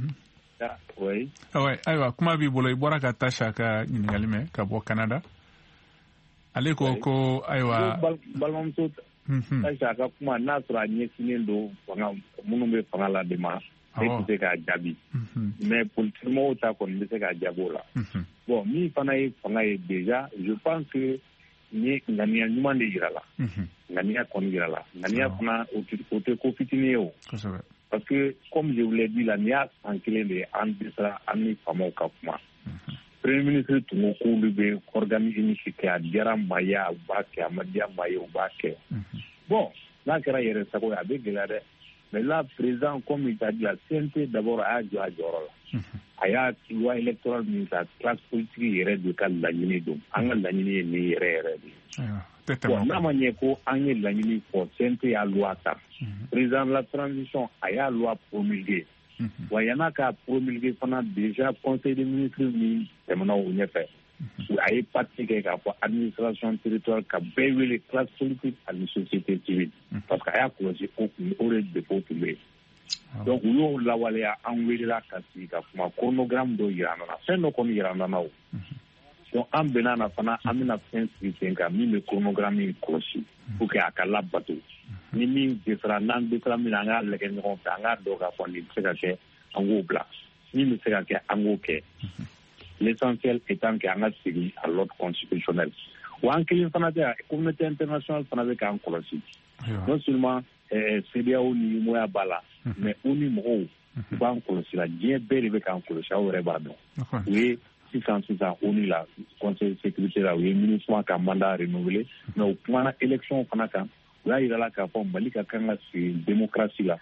Oui. Ayiwa, kuma b'i bolo i bɔra ka Tasha ka ɲininkali mɛn ka bɔ Canada. Ale ko ko ayiwa. Balimamuso Tasha ka kuma n'a sɔrɔ a ɲɛsinnen don fanga minnu bɛ fanga la de ma. Ne tɛ se k'a jaabi mais politique mɔgɔw ta kɔni bɛ se k'a jaabi o la. Bon min fana ye fanga ye déjà je pense que ni ŋaniya ɲuman de yira la ŋaniya kɔni yira la ŋaniya fana o tɛ ko fitinin ye o parce que comme je vous l'ai dit la ni y'a san kelen de ye an dɛsɛra an ni faamaw ka kuma premier ministre tun ko k'olu bɛ organe unique kɛ a diyara maa ye u b'a kɛ a ma diya maa ye u b'a kɛ bon n'a kɛra yɛrɛ sago ye a bɛ gɛlɛya dɛ mais là président comme il t'a dit la C N T d'abord a y'a jɔ a jɔyɔrɔ la a y'a loi électorale min ta classe politique yɛrɛ de ka laɲini don an ka laɲini ye nin yɛrɛ yɛrɛ de bon n'a ma ɲɛ ko an ye laɲini fɔ C N T y'a loi ta président de la transition a y'a loi promulguée wa yan'a k'a promulguée fana déjà conseil des ministres min tɛmɛna o ɲɛfɛ a ye parti kɛ k'a fɔ administration territoriale ka bɛɛ wele classe politique ani société civile parce que a y'a kɔlɔsi o kun o de défaut tun bɛ yen donc u y'o lawaleya an welela ka sigi ka kuma chronogramme dɔ yira an na fɛn dɔ kɔni yira an na o donc an bɛnna na fana an bɛna fɛn sigi sen kan min bɛ chronogramme in kɔlɔsi pour que a ka labato ni min dɛsɛra n'an dɛsɛra min na an k'a lajɛ ɲɔgɔn fɛ an k'a dɔn k'a fɔ nin bɛ se ka kɛ an k'o bila min bɛ se ka kɛ an k'o kɛ l'essentiel étant que an ka segin à l'ordre constitutionnel wa an kelen fana tɛ communauté internationale fana bɛ k'an kɔlɔsi non seulement C D A O ni moya b'a la mais u ni mɔgɔw u b'an kɔlɔsi la diɲɛ bɛɛ de bɛ k'an kɔlɔsi aw yɛrɛ b'a dɔn u ye sisan sisan O N U la conseil de sécurité la u ye MINUSMA ka mandat renouvelé mais u kumana élection fana kan u y'a yira la k'a fɔ Mali ka kan ka sigi démocratie la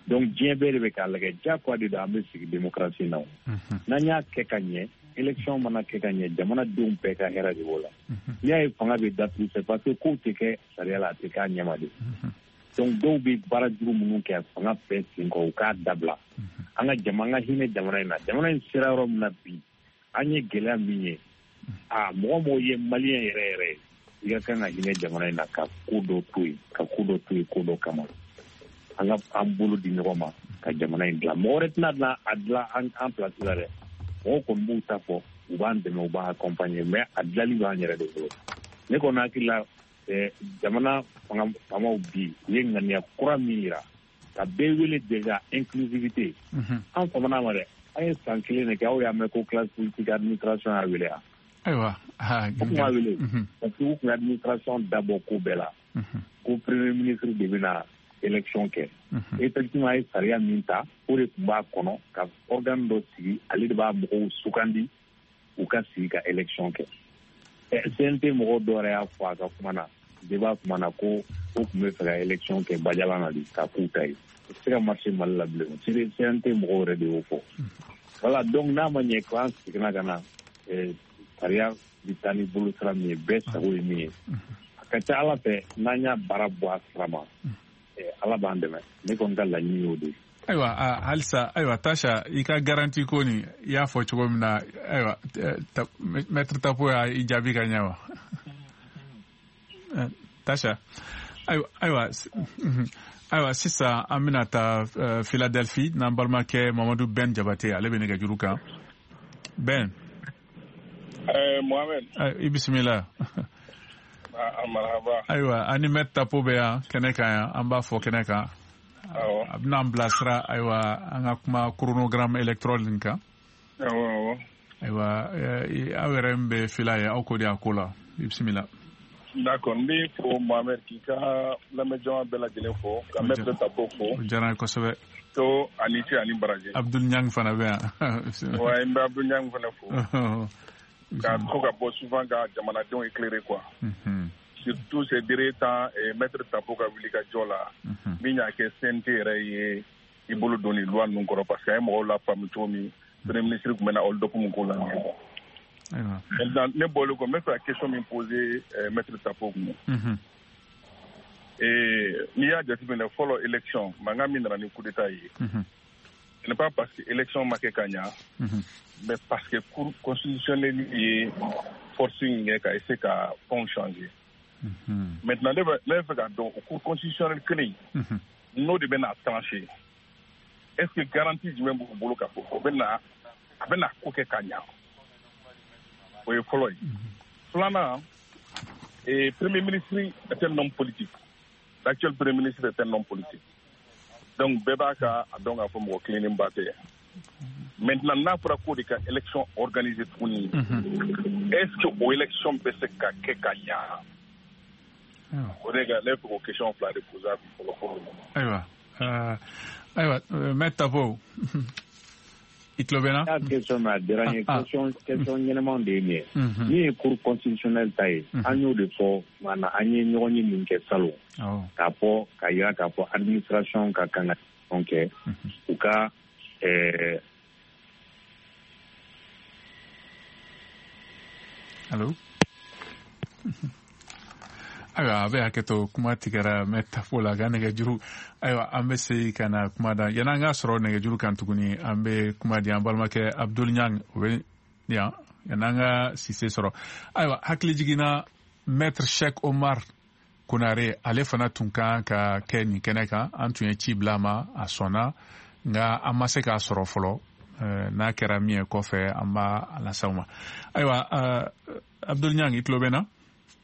donc diɲɛ bɛɛ de bɛ k'a lajɛ diyagoya de don an bɛ sigi démocratie na n'an y'a kɛ ka ɲɛ élection mana kɛ ka ɲɛ jamanadenw bɛɛ ka hɛrɛ de b'o la n'i y'a ye fanga bɛ datugu c'est parce que kow tɛ kɛ sariya la a tɛ k'a ɲɛma de donc dɔw bɛ baara jugu minnu kɛ fanga bɛɛ sen kɔ u k'a dabila an ka jama an ka hinɛ jamana in na jamana in sera yɔrɔ min na bi an ye gɛlɛya min ye a mɔgɔ mɔgɔ ye maliyɛn yɛrɛ yɛrɛ i ka kan ka hinɛ jamana in na ka ko dɔ to yen ka ko dɔ to yen ko dɔ kama an ka an bolo di ɲɔgɔn ma ka jamana in dilan mɔgɔ wɛrɛ tɛna dilan a dilan an place la dɛ mɔgɔw kɔni b'u ta fɔ u b'an dɛmɛ u b'an accompagner mais a dilanli b'an yɛrɛ de bolo ne kɔni hakili la jamana famaw bi u ye ŋaniya kura min yira ka bɛɛ wele déjà inclusivité an famana ma dɛ an ye san kelen de kɛ aw y'a mɛn ko classe politique administration y'a wele a ayiwa o tun b'a wele parce que u tun administration dabɔ ko bɛɛ la ko premier ministre de bɛna élection kɛ effectivement a ye sariya min ta o de tun b'a kɔnɔ ka organe dɔ sigi ale de b'a mɔgɔw sugandi u ka sigi ka élection kɛ C N T mɔgɔw dɔ yɛrɛ y'a fɔ a ka kuma na débat kuma na ko o tun bɛ fɛ ka élection kɛ Badiala na de k'a k'u ta ye o tɛ se ka marché Mali la bilen C N T mɔgɔw yɛrɛ de y'o fɔ voilà donc n'a ma ɲɛ ko an seginna ka na sariya bi taa ni bolo sira min ye bɛɛ sago ye min ye a ka ca Ala fɛ n'an y'a baara bɔ a sira ma Ala b'an dɛmɛ ne kɔni ka laɲini y'o de ye. Ayiwa halisa ayiwa Tasha i ka garanti ko ni i y'a fɔ cogo min na ayiwa maître Tapo y'a i jaabi ka ɲɛ wa Tasha ayiwa ayiwa ayiwa sisan an bɛna taa Philadelphie n'an balimakɛ Mamadu Ben Jabate ale bɛ nɛgɛjuru kan Ben. Mohamed. I bisimila. Marhaba. Ayiwa ani maître Tapo bɛ yan kɛnɛ kan yan an b'a fɔ kɛnɛ kan. a bɛna an bilasira ayiwa an ka kuma chronogramme électoral nin kan ayiwa aw yɛrɛ min bɛ fila ye aw ko de a ko la i bisimila. D'accord n bɛ fɔ Mohamed k'i ka lamɛnjama bɛɛ lajɛlen fɔ ka maître Tapo fɔ. O diyara n ye kosɛbɛ. to ani ce ani baraji. Abdul Niang fana bɛ yan. wa n bɛ Abdul Niang fana fɔ. ka ko ka bɔ souvent ka jamanadenw éclairer quoi. Surtout ces derniers temps maître Tapo ka wuli ka jɔ la min y'a kɛ C N T yɛrɛ ye i bolo don ni loi ninnu kɔrɔ parce que a ye mɔgɔw la faamu cogo min premier ministre tun bɛ na olu dɔkumu ko la. Maintenant ne bɔlen kɔ n bɛ fɛ ka question min poser maître Tapo kun. N'i y'a jateminɛ fɔlɔ élection mankan min nana ni coup d'état ye ce n'est pas parce que élection ma kɛ ka ɲa mais parce que cour constitutionnel ye forcing kɛ ka essayer ka fɛnw changer. Maintenant ne bɛ fɛ ka dɔn o cour constitutionnel kelen n'o de bɛ na trancher est ce que garantie jumɛn b'u bolo ka fɔ o bɛ na a bɛ na ko kɛ ka ɲa o ye fɔlɔ ye. Filanan premier ministre est un homme politique. L'actuel premier ministre est un homme politique. Donc bɛɛ b'a ka a dɔn k'a fɔ mɔgɔ kilennen ba tɛ. Maintenant n'a fɔra k'o de ka élection organisée tuguni est ce que o élection bɛ se ka kɛ ka ɲa. O de ka ne fɛ k'o question fila de poser a kun fɔlɔ fɔlɔ. Ayiwa ayiwa maître Tapo i tulo bɛ n na. N y'a question mɛn a diyara n ye question question ɲɛnɛmanw de ye nin ye. Min ye cour constitutionnelle ta ye an y'o de fɔ maana an ye ɲɔgɔn ye min kɛ salon k'a fɔ k'a yira k'a fɔ administration ka kan ka ɲɔgɔn kɛ u ka allo ayiwa a bɛ hakɛ to kuma tigɛra maître Tapo la ka nɛgɛjuru ayiwa an bɛ se ka na kuma da yan'an ka sɔrɔ nɛgɛjuru kan tuguni an bɛ kuma di an balimakɛ Abdul Niang o bɛ yan yan'an ka Sise sɔrɔ ayiwa hakili jiginna maître Cheikh Omar Konare ale fana tun kan ka kɛ nin kɛnɛ kan an tun ye ci bila a ma a sɔnna nka an ma se k'a sɔrɔ fɔlɔ n'a kɛra min ye kɔfɛ an b'a lase aw ma ayiwa Abdul Niang i tulo bɛ n na.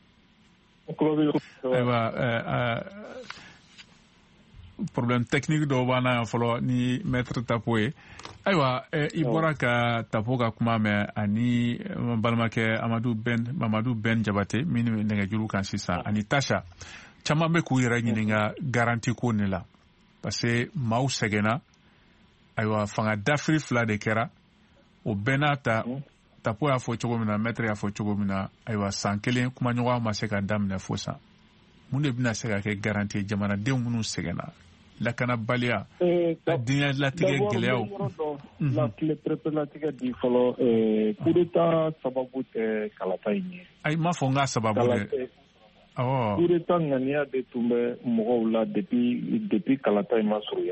Ayiwa problème technique dɔw b'an na yan fɔlɔ ni maître Tapo ye ayiwa i bɔra ka Tapo ka kuma mɛn ani balimakɛ Amadu Ben Mamadu Ben Jabate min bɛ nɛgɛjuru kan sisan ani Tasha caman bɛ k'u yɛrɛ ɲininka garanti ko ne la parce que maaw sɛgɛnna ayiwa fanga dafiri fila de kɛra o bɛɛ n'a ta Tapo y'a fɔ cogo min na maître y'a fɔ cogo min na ayiwa san kelen kumaɲɔgɔnya ma se ka daminɛ fo san mun de bɛna se ka kɛ garanti jamanadenw minnu sɛgɛnna lakanabaliya diɲɛlatigɛ gɛlɛyaw. la tile préparatique di fɔlɔ coup d'état sababu tɛ kalata in ye. ayi m'a fɔ n k'a sababu dɛ. awɔ. coup d'état ŋaniya de tun bɛ mɔgɔw la depuis depuis kalata in ma surunya.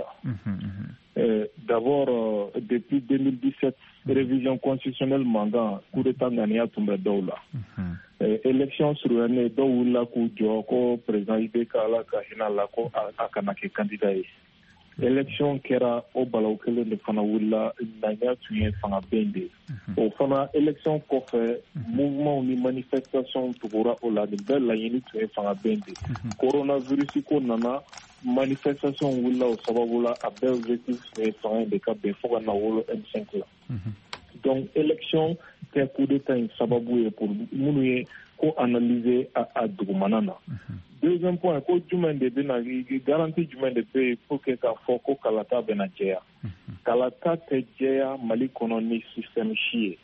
D'abord euh, depuis deux mille dix-sept révision constitutionnelle mangan coup d'état ŋaniya tun bɛ dɔw la. élection surunyalen dɔw wulila k'u jɔ ko président I B K ala ka hinɛ la ko a kana kɛ candidat ye. élection kɛra o balawu kelen de fana wulila ŋaniya tun ye fanga bɛn de ye. o fana élection kɔfɛ mouvement ni manifestation tugura o la nin bɛɛ laɲini tun ye fanga bɛn de ye. coronavirus ko nana manifestation wulila o sababu la a bɛɛ objectif tun ye fanga in de ka bɛn fo ka na wolo M cinq la. donc élection tɛ coup d'état in sababu ye pour minnu ye ko analyser a, a dugumana na. deuxième point ko jumɛn de bɛna garantie jumɛn de bɛ yen pour que k'a fɔ ko kalata bɛna jɛya. kalata tɛ jɛya Mali kɔnɔ ni système si ye.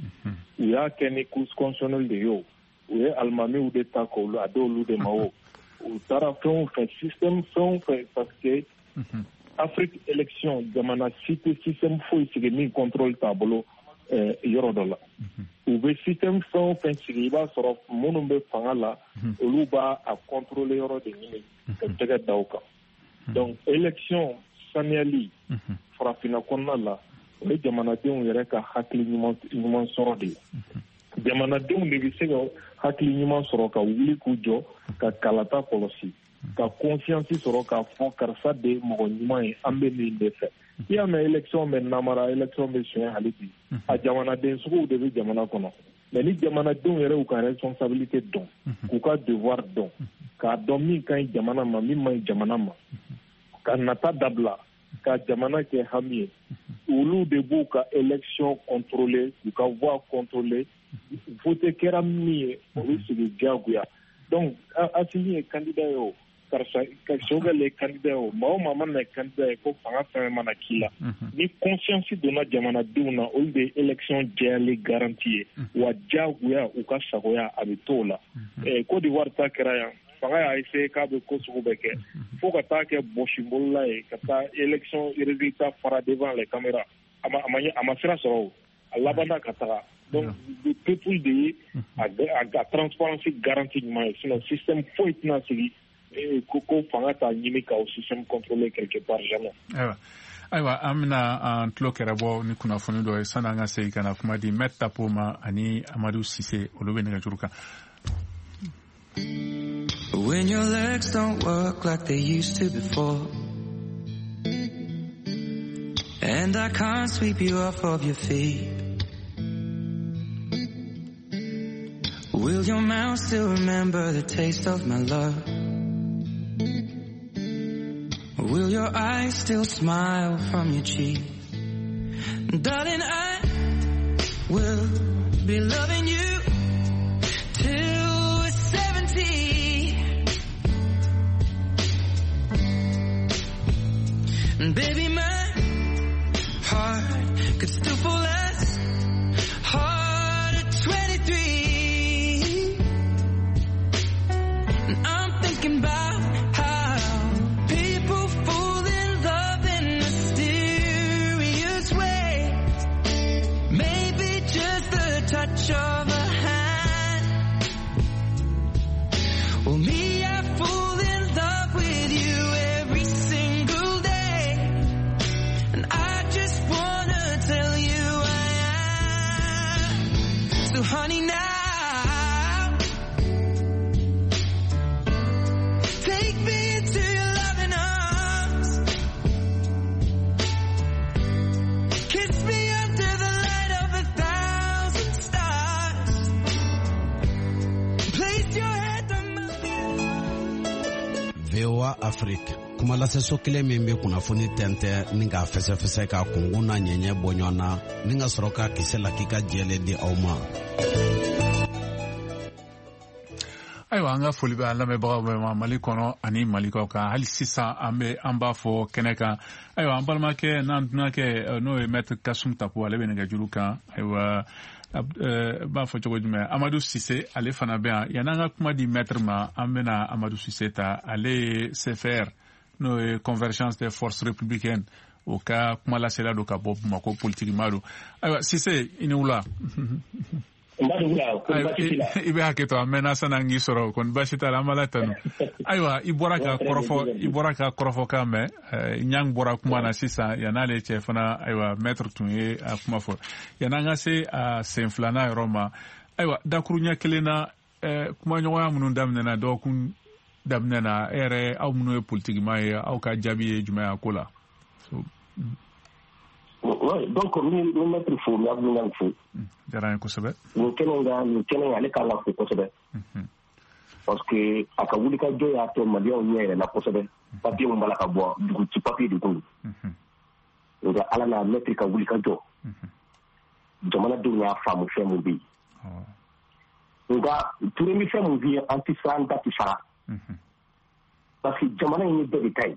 u y'a kɛ ni cour constitutionnelle de ye o u ye alimamiw de ta k'olu a d'olu de ma o u taara fɛn o fɛn système fɛn o fɛn parce que Afrique élection jamana si tɛ système foyi sigi min contrôle t'a bolo yɔrɔ dɔ la. u bɛ système fɛn o fɛn sigi i b'a sɔrɔ minnu bɛ fanga la olu b'a a contrôler yɔrɔ de ɲini ka tɛgɛ da o kan. donc élection saniyali farafinna kɔnɔna la o ye jamanadenw yɛrɛ ka hakili ɲuman ɲuman sɔrɔ de ye. jamanadenw de bɛ se ka hakili ɲuman sɔrɔ ka wuli k'u jɔ ka kalata kɔlɔsi ka confiance sɔrɔ k'a fɔ karisa de ye mɔgɔ ɲuman ye an bɛ nin de fɛ. i y'a mɛn élection bɛ namara élection bɛ sonya hali bi a jamanaden suguw de bɛ jamana kɔnɔ mais ni jamanadenw yɛrɛ y'u ka responsabilité dɔn k'u ka devoir dɔn k'a dɔn min ka ɲi jamana ma min man ɲi jamana ma ka nata dabila ka jamana kɛ hami ye olu de b'u ka élection contrôler k'u ka voix contrôler vote kɛra min ye o bɛ sigi diyagoya. donc Asimi ye candidat ye o karisa Sogɛl ye candidat ye o maa o maa mana ye candidat ye ko fanga fɛn mana k'i la ni conscience donna jamanadenw na olu de ye élection jɛyali garanti ye wa diyagoya u ka sagoya a bɛ t'o la. Côte d'Ivoire ta kɛra yan fanga y'a essayé k'a bɛ ko sugu bɛɛ kɛ fo ka taa kɛ bɔsibolola ye ka taa élection résultat fara devant les caméras a ma a ma sira sɔrɔ o a labanna ka taga. donc le peuple de ye a a transparence garanti ɲuman ye sinon système foyi tɛna sigi ko ko fanga t'a ɲini k'aw système contrôler quelque part jamais. ayiwa ayiwa an bɛna an tulo kɛrɛ bɔ ni kunnafoni dɔ ye sanni an ka segin ka na kuma di Maître Tapo ma ani Amadou Cissé olu bɛ nɛgɛjuru kan. When your legs don't work like they used to before, and I can't sweep you off of your feet, will your mouth still remember the taste of my love? Will your eyes still smile from your cheek? Darling, I will be loving you till we're seventy. And baby, my heart could still fall as hard at twenty-three. And I'm thinking about how people fall in love in mysterious ways. Maybe just the touch of a hand. Well, me, I fall in love with you every single day. And I just wanna tell you I am. So honey, now take me into your loving arms. Kiss me under the light of a thousand stars. Place your head on my... V O A Afrique kumalaseso kelen min bɛ kunnafoni tɛntɛ ni k'a fɛsɛfɛsɛ ka kunkun n'a ɲɛɲɛ bɔ ɲɔgɔn na ni ka sɔrɔ ka kisɛ la k'i ka jɛlen di aw ma. ayiwa an ka foli bɛ an lamɛnbagaw bɛɛ ma Mali kɔnɔ ani Malikaw kan hali sisan an bɛ an b'a fɔ kɛnɛ kan ayiwa an balimakɛ n'an dunankɛ n'o ye Maître Kasum Tapo ale bɛ nɛgɛjuru kan ayiwa b'a fɔ cogo jumɛn Amadou Cissé ale fana bɛ yan yan'an ka kuma di Maître ma an bɛna Amadou Cissé ta ale ye C F R n'o ye convergence des forces républicaines o ka kuma lasela do ka bɔ Bamako politique ma do ayiwa Sise i ni wula i bɛ hakɛ to a mɛnna sanni an k'i sɔrɔ kɔni baasi t'a la an b'a la tanu ayiwa i bɔra ka kɔrɔfɔ i bɔra ka kɔrɔfɔ kan mɛn Ɲang bɔra kuma na sisan yan'ale cɛ fana ayiwa maître tun ye a kuma fɔ yan'an ka se a sen filanan yɔrɔ ma ayiwa dakuru ɲɛ kelen na kumaɲɔgɔnya minnu daminɛna dɔgɔkun daminɛna e yɛrɛ aw minnu ye politique ma ye aw ka jaabi ye jumɛn a ko la. Oui, donc ni ni maître fo mi abou nang fo dara en ko sebe ni kenen ga ni kenen ale kala ko ko sebe parce que aka wuli ka joya to malion nyere na ko sebe papier mo bala ka bo du ci papier du ko nga ala na maître ka wuli ka jo jamana du nya famu femu bi nga touré mi femu bi anti santa ti sara parce que jamana ni de détail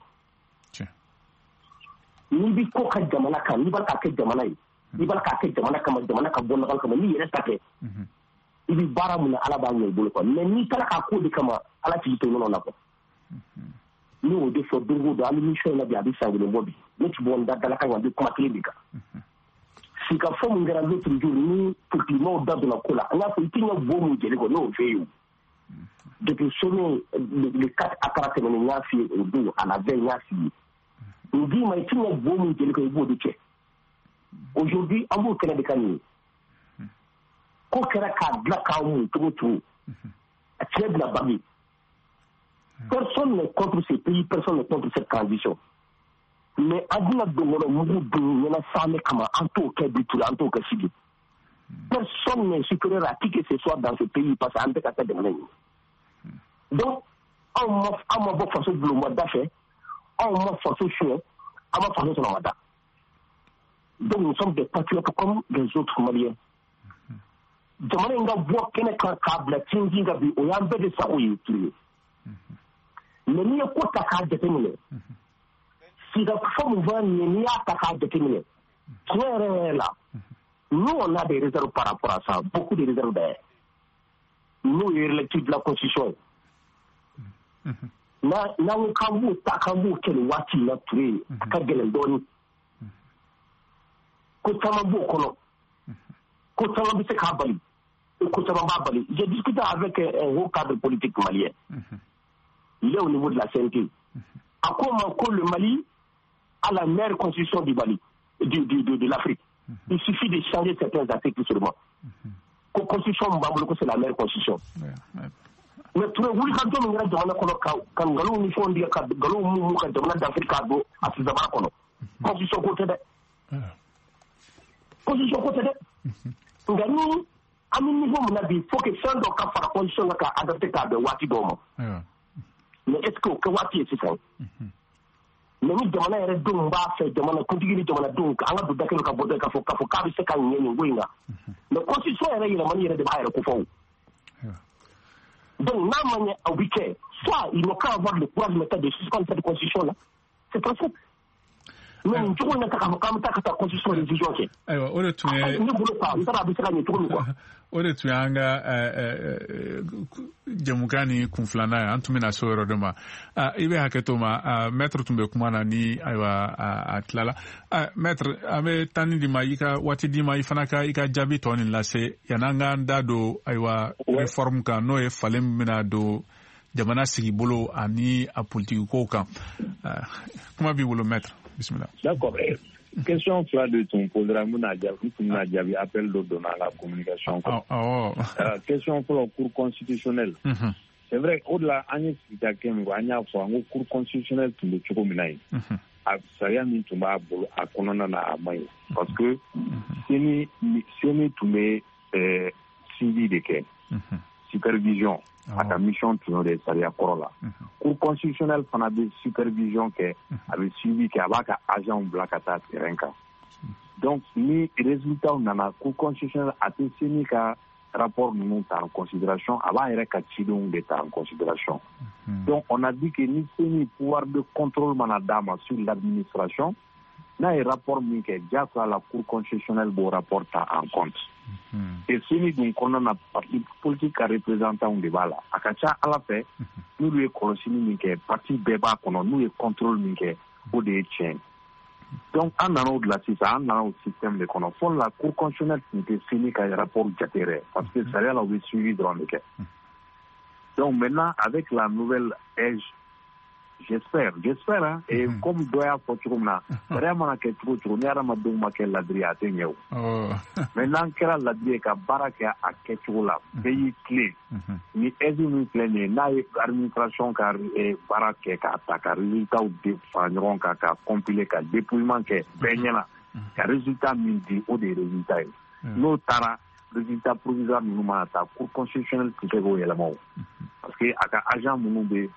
ni bi ko ka jamana kan ni ba ka ke jamana yi ni ba ka ke jamana kama jamana ka bon kama ni yere take i bi bara mun ala ba nyoy bolo ko mais ni kala ka ko de kama ala ti to non na ko ni o de fo dungo do ali mission na bi abi sangule bobi ni ti bon da dala ka wandi kuma kile bika si ka fo mun gara l'autre jour ni pour ki mo da do na ko la nga fo tinya bo mu jeli ko no feyu depuis sommet le quatre à quarante minutes nga fi do ala ve nga fi on dit mais tu n'as beau me dire que il faut de que aujourd'hui en vous connaît des canaux ko kera ka black out tout tout a très bien bagui personne ne contre ce pays personne ne contre cette transition mais aduna dongolo mugu du na same kama anto ke bitu anto ke sigi personne ne supérieur à qui que ce soit dans ce pays parce que ante ka ta de donc on m'a on m'a pas forcé de le mois d'affaires on m'a forcé chaud, on m'a forcé sur la mada. Donc nous sommes des patriotes comme les autres Maliens. Jamana inga bois kene ka kabla tingi nga bi oyambe de sa oyi tuli. Mais ni ko ta ka déterminer. Si la forme va ni ya ta ka déterminer. Claire là. Nous on a des réserves par rapport à ça, beaucoup de réserves derrière. Nous il y a l'étude de la constitution. na na kambu ta kambu ken wati na turi ka gelen doni ko tama bo kono ko tama bi se ka bali ko tama ba bali j'ai discuté avec un haut cadre politique malien il est au niveau de la C N T à comment que le Mali a la meilleure constitution du Mali du, du, de, de l'Afrique il suffit de changer certains articles seulement ko constitution mbambo ko c'est la meilleure constitution mais tu wuli ka do ngira jamana kono ka kan galu ni fo ndiga ka galu mu mu ka jamana d'Afrique ka do asizaba kono constitution ko tede constitution ko tede ngani ami niveau mu na bi faut que ça do ka fara constitution ka adapter ka de wati do mo mais est-ce que ka wati c'est ça mais ni jamana yere do mba fe jamana ko tigi ni jamana do ka anga do dakelo ka bodo ka fo ka fo ka bi se ka nyenye ngoinga mais constitution yere yere mani yere de ba yere ko fo. Donc, n'a manière à week-end, soit ils n'ont qu'à avoir le courage de de suspendre cette constitution-là. C'est pas simple. Mais nous devons mettre à constitution de vision. Aywa, o de tun ye o de tun ye an ka jɛmukan ni kun filanan ye an tun bɛna se o yɔrɔ dɔ ma i bɛ hakɛ to ma maître tun bɛ kuma na ni ayiwa a tilala maître an bɛ tanni di ma i ka waati di ma i fana ka i ka jaabi tɔ nin lase yan'an k'an da don ayiwa réforme kan n'o ye falen min bɛna don jamana sigi bolo ani a politiki kow kan kuma b'i bolo maître. Bismillah. D'accord. Question fila de ton posera muna jabi muna jabi appel de donner la communication. Oh, oh. Euh, question pour le cours constitutionnel. Mm -hmm. C'est vrai au-delà anya sita kemgo anya fo ngo cours constitutionnel tout le choko minai. Mhm. A saria min tumba bolo akonona na amai parce que sini sini tumé euh suivi de ke. Mhm. Supervision à ta mission tu de saria korola. Cour constitutionnel fana de supervision que avait suivi que abaka agent blakata terrain. Donc ni résultat on a cour constitutionnel a tenu ka rapport nous en considération avant era ka chidong de en considération. Donc on a dit que ni seni pouvoir de contrôle manadama sur l'administration n'a ye rapport min kɛ diyagoya la cour constitutionnelle b'o rapport ta en compte et sini dun kɔnɔna na parti politique ka représentant de b'a la a ka ca ala fɛ n'olu ye kɔlɔsili min kɛ parti bɛɛ b'a kɔnɔ n'u ye contrôle min kɛ o de ye tiɲɛ donc an nana o de la sisan an nana o système de kɔnɔ fɔlɔ la cour constitutionnelle tun tɛ sini ka rapport jate yɛrɛ parce que sariya la u bɛ suivi dɔrɔn de kɛ donc maintenant avec la nouvelle ère j'espère j'espère hein et mm-hmm. comme dɔ y'a fɔ cogo min na sariya mana kɛ cogo cogo ni hadamadenw ma kɛ ladiri a tɛ ɲɛ o maintenant kɛra ladiri ye ka baara kɛ a kɛcogo la bɛɛ y'i tilen ni aide min filɛ nin ye n'a ye administration ka baara kɛ k'a ta ka résultat de fara ɲɔgɔn kan ka compiler ka dépouillement kɛ bɛɛ ɲɛna ka résultat min di o de ye résultat ye n'o taara résultat provisoire ninnu mana taa cour constitutionnelle tɛ se k'o yɛlɛma o parce que a ka agent minnu bɛ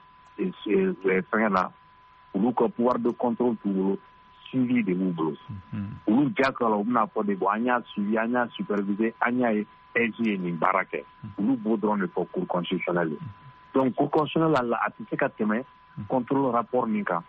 fɛngɛ na olu ka pouvoir de contrôle t'u bolo suivi de b'u bolo olu diyagoya la u bɛna fɔ de bon an y'a suivi an y'a superviser an y'a ye aide ye nin baara kɛ olu b'o dɔrɔn de fɔ cour constitutionnelle donc cour constitutionnelle la a tɛ se ka tɛmɛ contrôle rapport min kan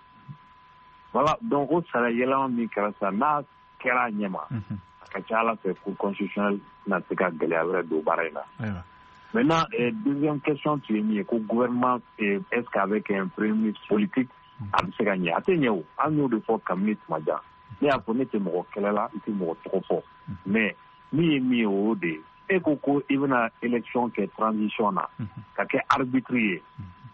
voilà donc o sariya yɛlɛma min kɛra sa n'a kɛra a ɲɛma a ka ca ala fɛ cour constitutionnelle na se ka gɛlɛya wɛrɛ don baara in na. Maintenant, euh, deuxième question, tu es mis, que le gouvernement, euh, est-ce qu'avec un premier ministre politique, a pu se gagner? Attends, on a de fois comme ministre Madja. Mais après, on était mort, qu'elle est là, il était mort trop fort. Mais, ni mis au dé, et qu'on il y a une élection qui est transition, qui est arbitrée,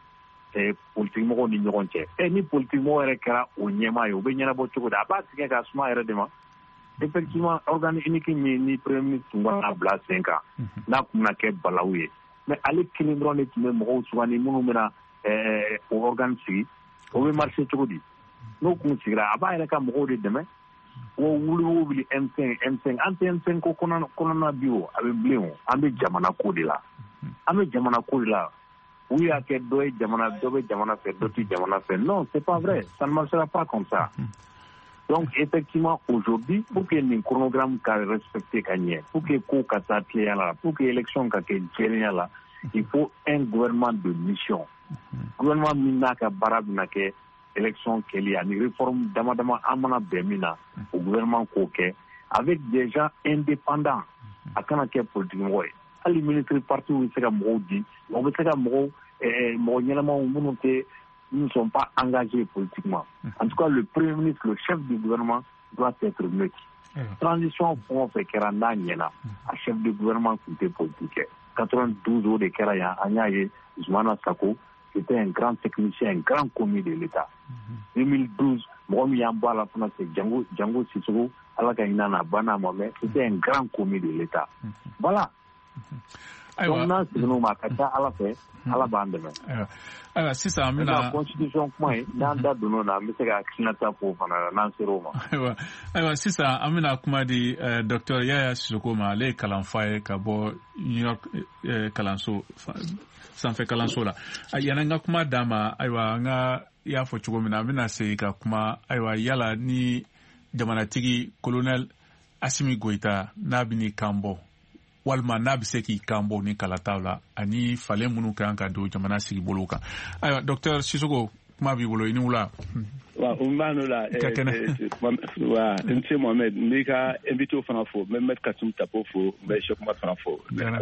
et politiquement, on ignore. Et ni politiquement, on est là, on y est mal, on est là, on est là, on est là, on est là, effectivement, organe unique ni premier ministre a bla cinq ans. N'a kuma kɛ balawu ye. Mais ale kelen dɔrɔn de tun bɛ mɔgɔw sugandi minnu bɛna o organe sigi. O bɛ marché cogo di? N'o kun sigira a b'a yɛrɛ ka mɔgɔw de dɛmɛ. O wuli o wuli M cinq M cinq an tɛ M cinq ko kɔnɔna bi o a bɛ bilen o an bɛ jamana ko de la. An bɛ jamana ko de la. U y'a kɛ dɔ ye jamana dɔ bɛ jamana fɛ dɔ tɛ jamana fɛ. Non, c'est pas vrai. Ça ne marchera pas comme ça. Donc, effectivement, aujourd'hui, pour que le chronogramme soit respecté, pour que le pour que l'élection soit il faut un gouvernement de mission. Le gouvernement mina ka barab na ke élection qu'il y a une réforme d'amadama amana bemina au gouvernement koke avec des gens indépendants à kana ke politique moy. Ali ministre parti où c'est ka modi, on veut ka mo eh mo nyelama munute ils ne sont pas engagés politiquement. En tout cas, le Premier ministre, le chef du gouvernement, doit être neutre. Mmh. Transition, on fait qu'il y a un chef du gouvernement qui était politique. quatre-vingt-douze ans de Keraya, Agnaye, Zumana Sako, c'était un grand technicien, un grand commis de l'État. Mmh. deux mille douze, Momi Yamba, la France, c'est Django, Django Sissoko, Alakainana, Bana Mohamed, c'était un grand commis de l'État. Mmh. Voilà. Donc, là, c'est nous, Makata, à la fin, à la bande. Alors, si ça amène la constitution, moi, dans la donne, mais c'est la clignata pour faire un ansero. Alors, si ça amène à comment dit docteur Yaya Sissoko, les Kalanfaye, Kabo, New York, Kalanso, ça fait Kalanso là. Il y a un kuma dama, aywa, nga, ya fo chugomina, mina se ka kuma, aywa, yala ni jamanatigi colonel Assimi Goïta, nabini Kambo. Walma n'a bɛ se k'i kan bɔ ni kalataw la ani falen minnu kan ka don jamana sigi bolo kan. Ayiwa docteur Sissoko kuma b'i bolo i ni wula. Wa n b'a n'o la wa n se Mohamed n b'i ka invité fana fo n bɛ Maître Kasum Tapo fo n bɛ Cheikh Oumar fana fo.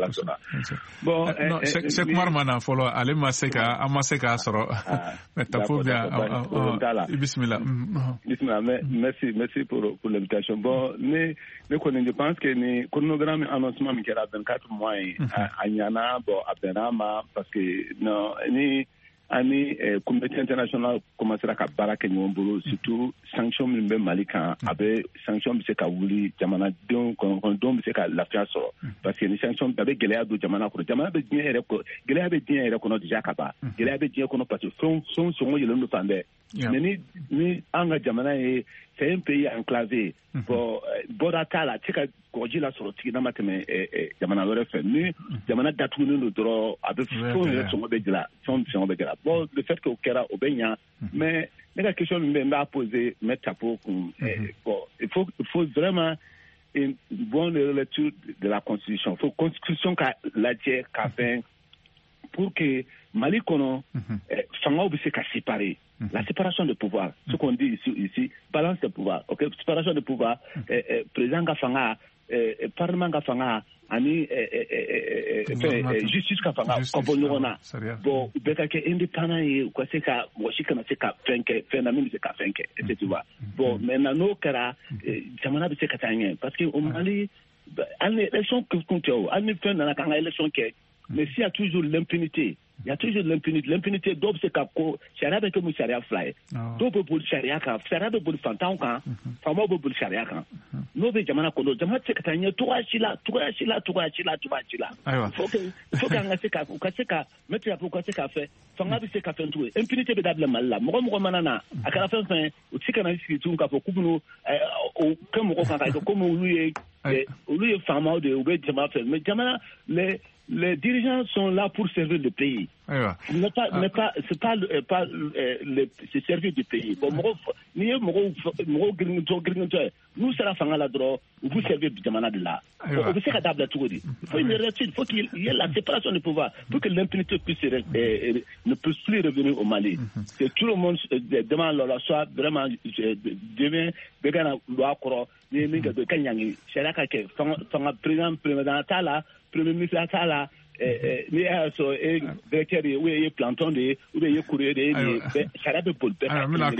Bon non Cheikh Oumar ma na fɔlɔ ale ma se ka an ma se k'a sɔrɔ mais Tapo bien bismillah. Bismillah merci merci pour pour l'invitation. Bon ne ne kɔni je pense que ni chronogramme annoncement min kɛra vingt-quatre mois ye a ɲana bon a bɛnna ma parce que non ni ani communauté internationale commencera ka baara kɛ ɲɔgɔn bolo surtout sanction min bɛ Mali kan a bɛ sanction bɛ se ka wuli jamanadenw kɔnɔdenw bɛ se ka lafiya sɔrɔ parce que ni sanction a bɛ gɛlɛya don jamana kɔnɔ jamana bɛ diɲɛ yɛrɛ kɔ gɛlɛya bɛ diɲɛ yɛrɛ kɔnɔ déjà ka ban gɛlɛya bɛ diɲɛ kɔnɔ parce que fɛn fɛn sɔngɔ yɛlɛlen don fan bɛɛ mais ni ni an ka jamana ye c'est un pays enclavé bon bɔda t'a la a tɛ se ka kɔgɔji la sɔrɔ tigi n'a ma tɛmɛ jamana wɛrɛ fɛ ni jamana datugulen don dɔrɔn a bɛ fɛnw yɛrɛ sɔngɔ bɛ gɛlɛya fɛnw sɔngɔ bɛ gɛlɛya bon le fait que o kɛra o bɛ ɲa mais ne ka question min bɛ n b'a poser Maître Tapo kun bon il faut il faut vraiment une bonne lecture de la constitution il faut constitution ka lajɛ ka fɛn pour que Mali kɔnɔ fangaw bɛ se ka séparer Mm-hmm. La séparation de pouvoir, mm-hmm. ce qu'on dit ici, ici, balance de pouvoir, ok, séparation de pouvoir, mm-hmm. eh, eh, président Gafanga, eh, parlement Gafanga, ani eh, eh, eh, justice Gafanga, Kobonyona, bon, Bekake indépendant et quoi c'est qu'à, moi je connais c'est qu'à Fenke, Fenamine c'est qu'à Fenke, et tu vois. Bon, maintenant, nous, Kara, Jamana c'est qu'à Tangé, parce qu'au Mali, à l'élection que compte, à l'élection qui est, mais s'il y a toujours l'impunité, il y a toujours l'impunité. L'impunité d'où c'est qu'à quoi, charia avec le charia fly. D'où peut pour charia quand, charia peut pour fantan quand, femme peut pour charia quand. Nous veut jamana kono, jamana c'est qu'à n'y a tout achila, tout achila, tout achila, tout achila. Faut que, faut qu'on a c'est qu'à, qu'on sait qu'à, mettre à pour qu'on sait qu'à faire, fanga c'est qu'à faire tout. Impunité bedable mal là. Moi moi manana, à la fin fin, au tika na ici tout qu'à pour couper nous, au comme on quand comme lui est, lui est femme de, ou bien jamana fait, mais jamana les les dirigeants sont là pour servir le pays. Ne pas, ne pas, c'est pas, pas euh, le, c'est servir du pays. Bon, nous, c'est la fin à la droite, vous servez du demande de là. On veut faire adapter tout. Il faut une réussite, il faut qu'il y ait la séparation du pouvoir, pour que l'impunité puisse euh, euh, ne puisse plus revenir au Mali. Mm-hmm. Que tout le monde euh, demande leur soit vraiment devient bégan loi coro, ni ni de kanyangi. C'est là que fanga président président Tala, premier ministre Tala. Ni a so e directeur we planton de ou be courrier de sara be pol pe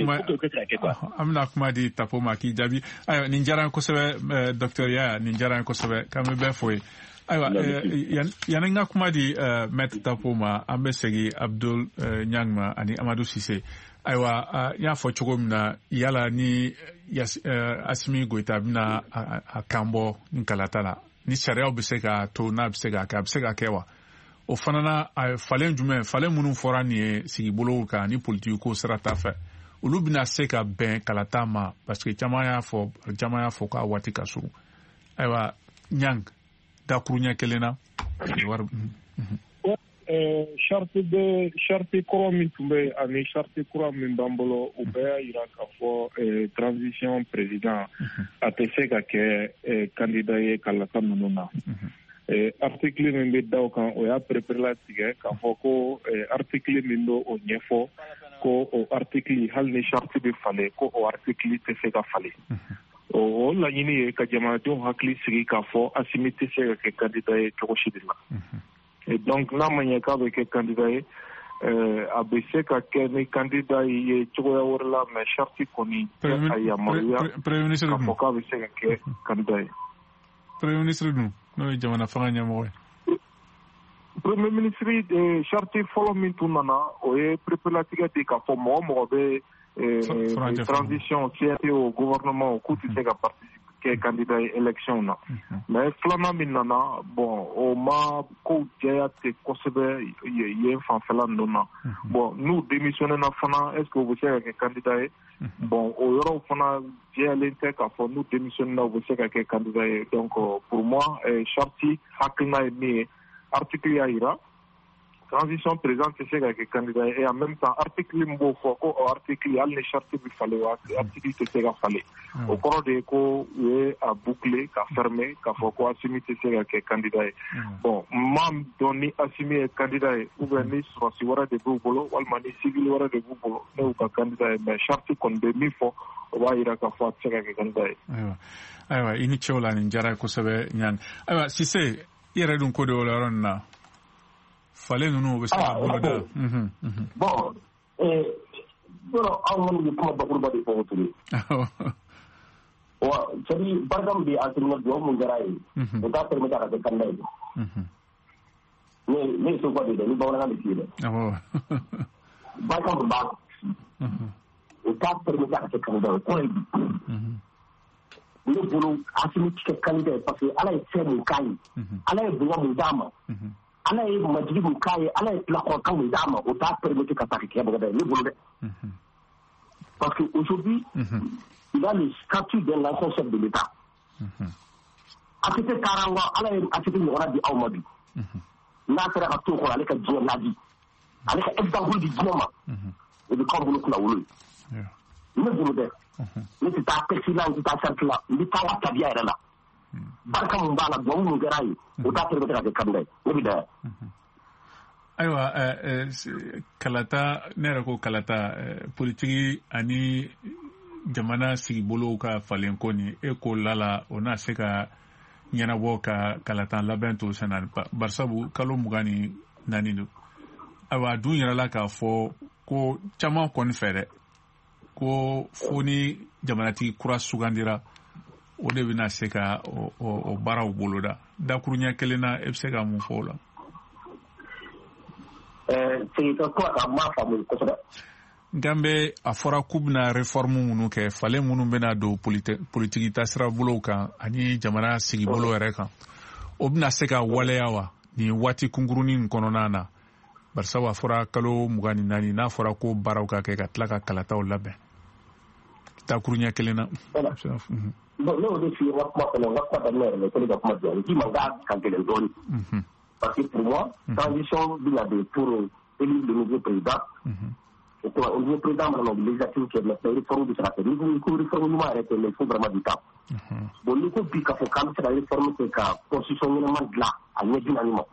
amna kuma di tapo maki jabi ayo ninjara ko sebe docteur ya ninjara ko sebe kam be foy aywa yananga kuma di maître tapo ma ambesegi Abdul Nyangma ani Amadou Cissé aywa ya fo chogomna yala ni Asimi Goita bina akambo nkalatala ni sharia be se ka to na be se ka ka be se ka kewa o fanana falen jume falen munun fora ni sigi bolo ka ni politique ko sarata fa olu bina se ka ben kalata ma parce que jamaya fo jamaya fo ka wati ka su aywa nyang da kurunya kelena war eh charte de charte ko min tumbe ani charte ko min bambolo o be ira ka fo transition président atese ka ke candidat ye kalata nununa article min be daw kan o ya prepare tige ka fo ko article min do o nyefo ko o article hal ni charte be fale ko o article te se ka fale o la yini ka jama do hakli sigi ka fo asimite se ka candidat ye ko shidila. Et donc, là, il y a un candidat, euh, à B C, qu'un candidat, il est toujours là, mais Charti Koni, il y a Maria, Premier ministre, avocat, B C, qu'un candidat. Premier ministre, nous, nous, il y a un affaire à Niamoué. Premier ministre, Charti Follow Me Tunana, il est préparatif de Kafo, moi, moi, transition, qui était au gouvernement, au coup, tu sais, qu'à participer. Candidat élection na mais flana minana bon o ma ko jaya te kosebe ye fan fela nona bon nous démissionner na fana est-ce que vous savez que candidat bon au yoro fana jaya lente ka fo nous démissionner na vous savez que candidat donc pour moi Charti hakna ni article ya ira transition présente c'est que candidat et en même temps article mbo foko o article al ne Charti bi fallait article te sega fallait au cours de ko we a boucler ka fermer ka foko assimi te sega que candidat bon mam doni assimi candidat ou bien ni so si wara de bolo wal mani civil wara de bolo ne ka candidat mais Charti kon de mi fo wa ira ka fo sega que candidat aywa aywa ini chola ni jara ko sabe nyan aywa si se yere dun ko de wala na fallait nous aussi bon eh bon on ne peut pas pour de pour tout wa sadi bargam bi atina do mo garay o ta permet ta ka kandai mais mais so quoi de ni ba wala ni ah bon bargam ba o ta permet ta ka kandai ko le bolo asimi ka kandai parce que ala est fait mon kai ala est droit mon dama ala ye majibu kaye ala ye la ko kan dama o ta permettre ka ta ke ba le bolo de parce que aujourd'hui il a le statut de l'ancien chef de l'État a c'était karangwa ala ye a c'était yora di awmadu na sera ka to ko ala ka jina ladi ala ka exemple di jina et de comme nous la wulu le bolo de ni ta persilan ta sarkla ni ta wa tabiya era la barka mun bala do mun garay o ta permettre ka kandai ni da Ayiwa kalata ne yɛrɛ ko kalata politiki ani jamana sigibolo ka falen ko ni e ko lala o n'a se ka ɲɛnabɔ ka kalata labɛn to sɛnɛ barisabu kalo mugan ni naani don ayiwa a dun yɛrɛ la k'a fɔ ko caman kɔni fɛ dɛ ko fo ni jamanatigi kura sugandira o de bɛna se ka o baaraw boloda dakuruɲɛ kelen na e bɛ se ka mun fɔ o la. Gambe a fɔra k'u bɛna réforme minnu kɛ falen minnu bɛna don politiki tasira bolow kan ani jamana sigibolo yɛrɛ kan o bɛna se ka waleya wa nin waati kunkurunin kɔnɔna na barisabu a fɔra kalo mugan ni naani n'a fɔra ko baaraw ka kɛ ka tila ka kalataw labɛn dakuruɲɛ kelen na. Non, non, je suis parce que pour moi, transition pour élire le nouveau président, et le nouveau président, le législatif qui est maintenant réforme de la il faut réformer, mais il faut vraiment du temps. Bon, il faut que la réforme, c'est que la constitution est là, à l'égime animal.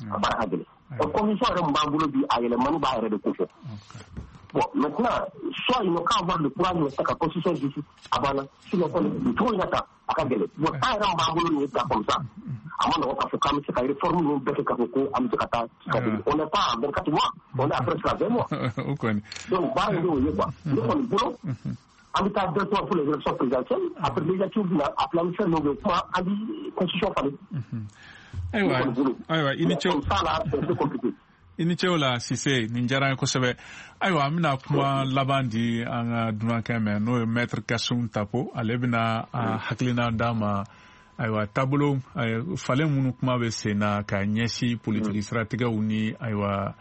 La constitution est un boulot à l'élément de confort. Bon, maintenant, soit ils n'ont qu'à avoir le courage de faire la constitution justice avant là, si le fond de trop inata, à Kagele. Bon, pas un bambou n'est pas comme ça. Avant de faire comme ça, il faut réformer le bec Kakoko, Amzekata, on n'est pas à vingt-quatre mois, on est à presque à vingt mois. Donc, bah, il y a quoi. Nous, on est boulot. On est à deux mois pour les élections présidentielles, après les élections, à planifier nos mois, à la constitution fallait. Aïwa, aïwa, initial. Comme ça, là, c'est un peu compliqué. I ni cew la Sise nin diyara n ye kosɛbɛ ayiwa an bɛna kuma laban di an ka dunankɛ mɛn n'o ye maître Kasum Tapo ale bɛna a hakilina d'a ma ayiwa taabolo falen minnu kuma bɛ sen na ka ɲɛsin politiki siratigɛw ni ayiwa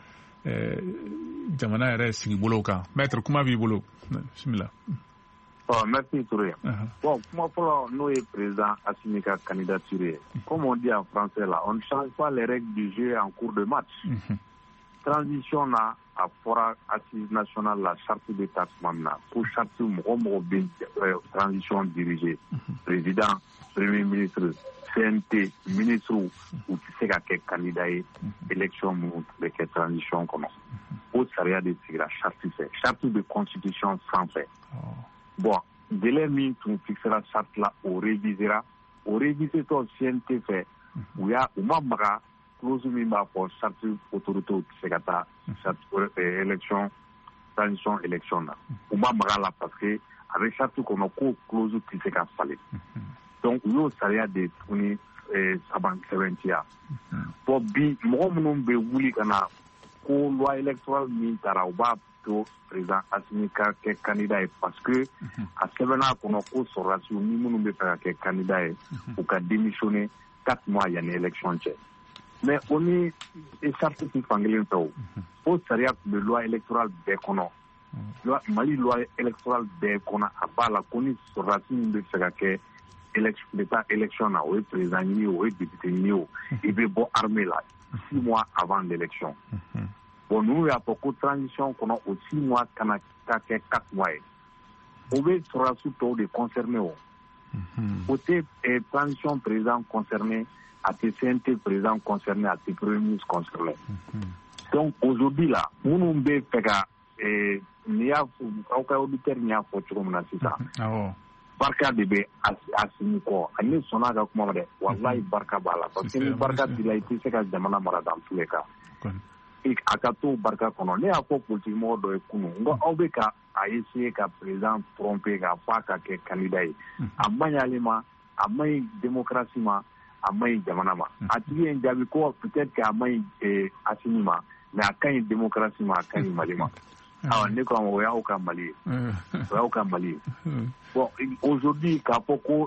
jamana yɛrɛ sigibolow kan maître kuma b'i bolo bisimila. Oh, merci Touré. Uh-huh. Bon, kuma fɔlɔ n'o ye président Assimi ka candidature ye comme on dit en français là on ne change pas les règles du jeu en cours de match. Uh-huh. Transition na a fɔra assise nationale la charte d'état tuma min na ko charte mɔgɔ mɔgɔ bɛ transition diriger président premier ministre C N T ministre u tɛ se ka kɛ candidat ye élection minnu bɛ kɛ transition kɔnɔ o sariya de sigira charte fɛ charte de constitution sanfɛ. Bon, délai min tun fixera charte la o révisera o révisé tɔ C N T fɛ u y'a u ma maga clause min b'a fɔ charte autorité tɛ se ka taa charte élection transition élection na u ma maga la parce que a bɛ charte kɔnɔ ko clause tɛ se ka falen donc u y'o sariya de tuguni saban sɛbɛntiya bon bi mɔgɔ minnu bɛ wuli ka na ko loi électorale min taara u b'a to président Assimi ka kɛ candidat ye parce que a sɛbɛnna kɔnɔ ko sɔrɔdasiw ni minnu bɛ fɛ ka kɛ candidat ye u ka démissionner quatre mois yanni élection cɛ mais o ni charte tɛ fankelen fɛ o o sariya tun bɛ loi électorale bɛɛ kɔnɔ Mali loi électorale bɛɛ kɔnɔ a b'a la ko ni sɔrɔdasi min bɛ fɛ ka kɛ état élection na o ye président ɲini o ye député ɲini o i bɛ bɔ armée la six mois avant l'élection. Bon, nous avons beaucoup de transition qu'on a aussi mois qu'on a quatre mois. On veut sur la suite de concerner. Côté transition président concerné, à T C N T président concerné, à T premier ministre concerné. Donc aujourd'hui là, nous nous devons faire et il y a aucun auditeur n'y a pas trop de ça. Barka de be Assimi ko ani sona ga kuma de wallahi barka bala parce que barka dila ite se ka jamana mara dans tous les cas. A ka to barka kɔnɔ ne y'a fɔ politique mɔgɔ dɔ ye kunun n ko aw bɛ ka a essayer ka président tromper ka fɔ ka kɛ candidat ye a man ɲi ale ma a man ɲi démocratie ma a man ɲi jamana ma a tigi ye n jaabi ko peut-être que a man ɲi Assimi ma mais a ka ɲi démocratie ma a ka ɲi Mali ma awa ne ko o y'aw ka Mali ye o y'aw ka Mali ye bon aujourd'hui k'a fɔ ko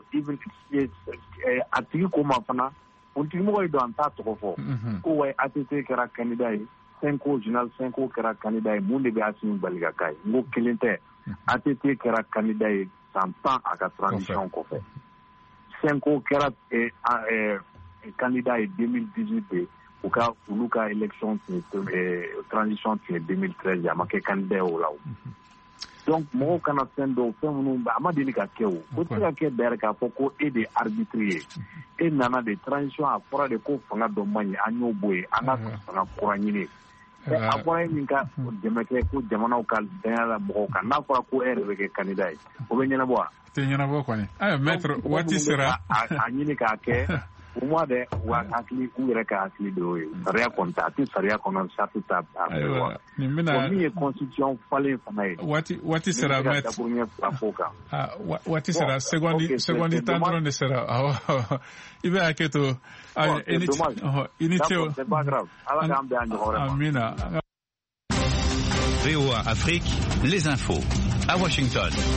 a tigi ko ma fana politique mɔgɔ ye don an t'a tɔgɔ fɔ ko wa A T T kɛra candidat ye Senko Général Senko kɛra candidat ye mun de bɛ Assimi bali ka k'a ye n ko kelen tɛ A T T kɛra candidat ye san tan a ka transition kɔfɛ Senko kɛra candidat ye deux mille dix-huit de u ka olu ka élection transition tun ye deux mille treize a ma kɛ candidat ye o la o donc mɔgɔw kana fɛn dɔw fɛn minnu a ma deli ka kɛ o o tɛ ka kɛ d'ailleurs k'a fɔ ko e de arbitre ye e nana de transition a fɔra de ko fanga dɔ man ɲi an y'o bɔ yen an ka fanga kura ɲini a fɔra min ka dɛmɛ kɛ ko jamanaw ka danya la mɔgɔw kan n'a fɔra ko e yɛrɛ bɛ kɛ candidat ye o bɛ ɲɛnabɔ wa tɛ ɲɛnabɔ kɔni ayiwa maître waati sera a ɲini k'a kɛ au moins de wa hakili u yɛrɛ ka hakili dɔw ye sariya kɔni t'a tɛ sariya kɔnɔ charte t'a bɛɛ wa nin bɛna min ye constitution falen fana ye waati waati sera maître waati sera seconde seconde tan dɔrɔn de sera awɔ i bɛ hakɛ to i ni ce c'est pas grave ala k'an bɛn a ɲɔgɔn wɛrɛ ma amina V O A Afrique, les infos à Washington.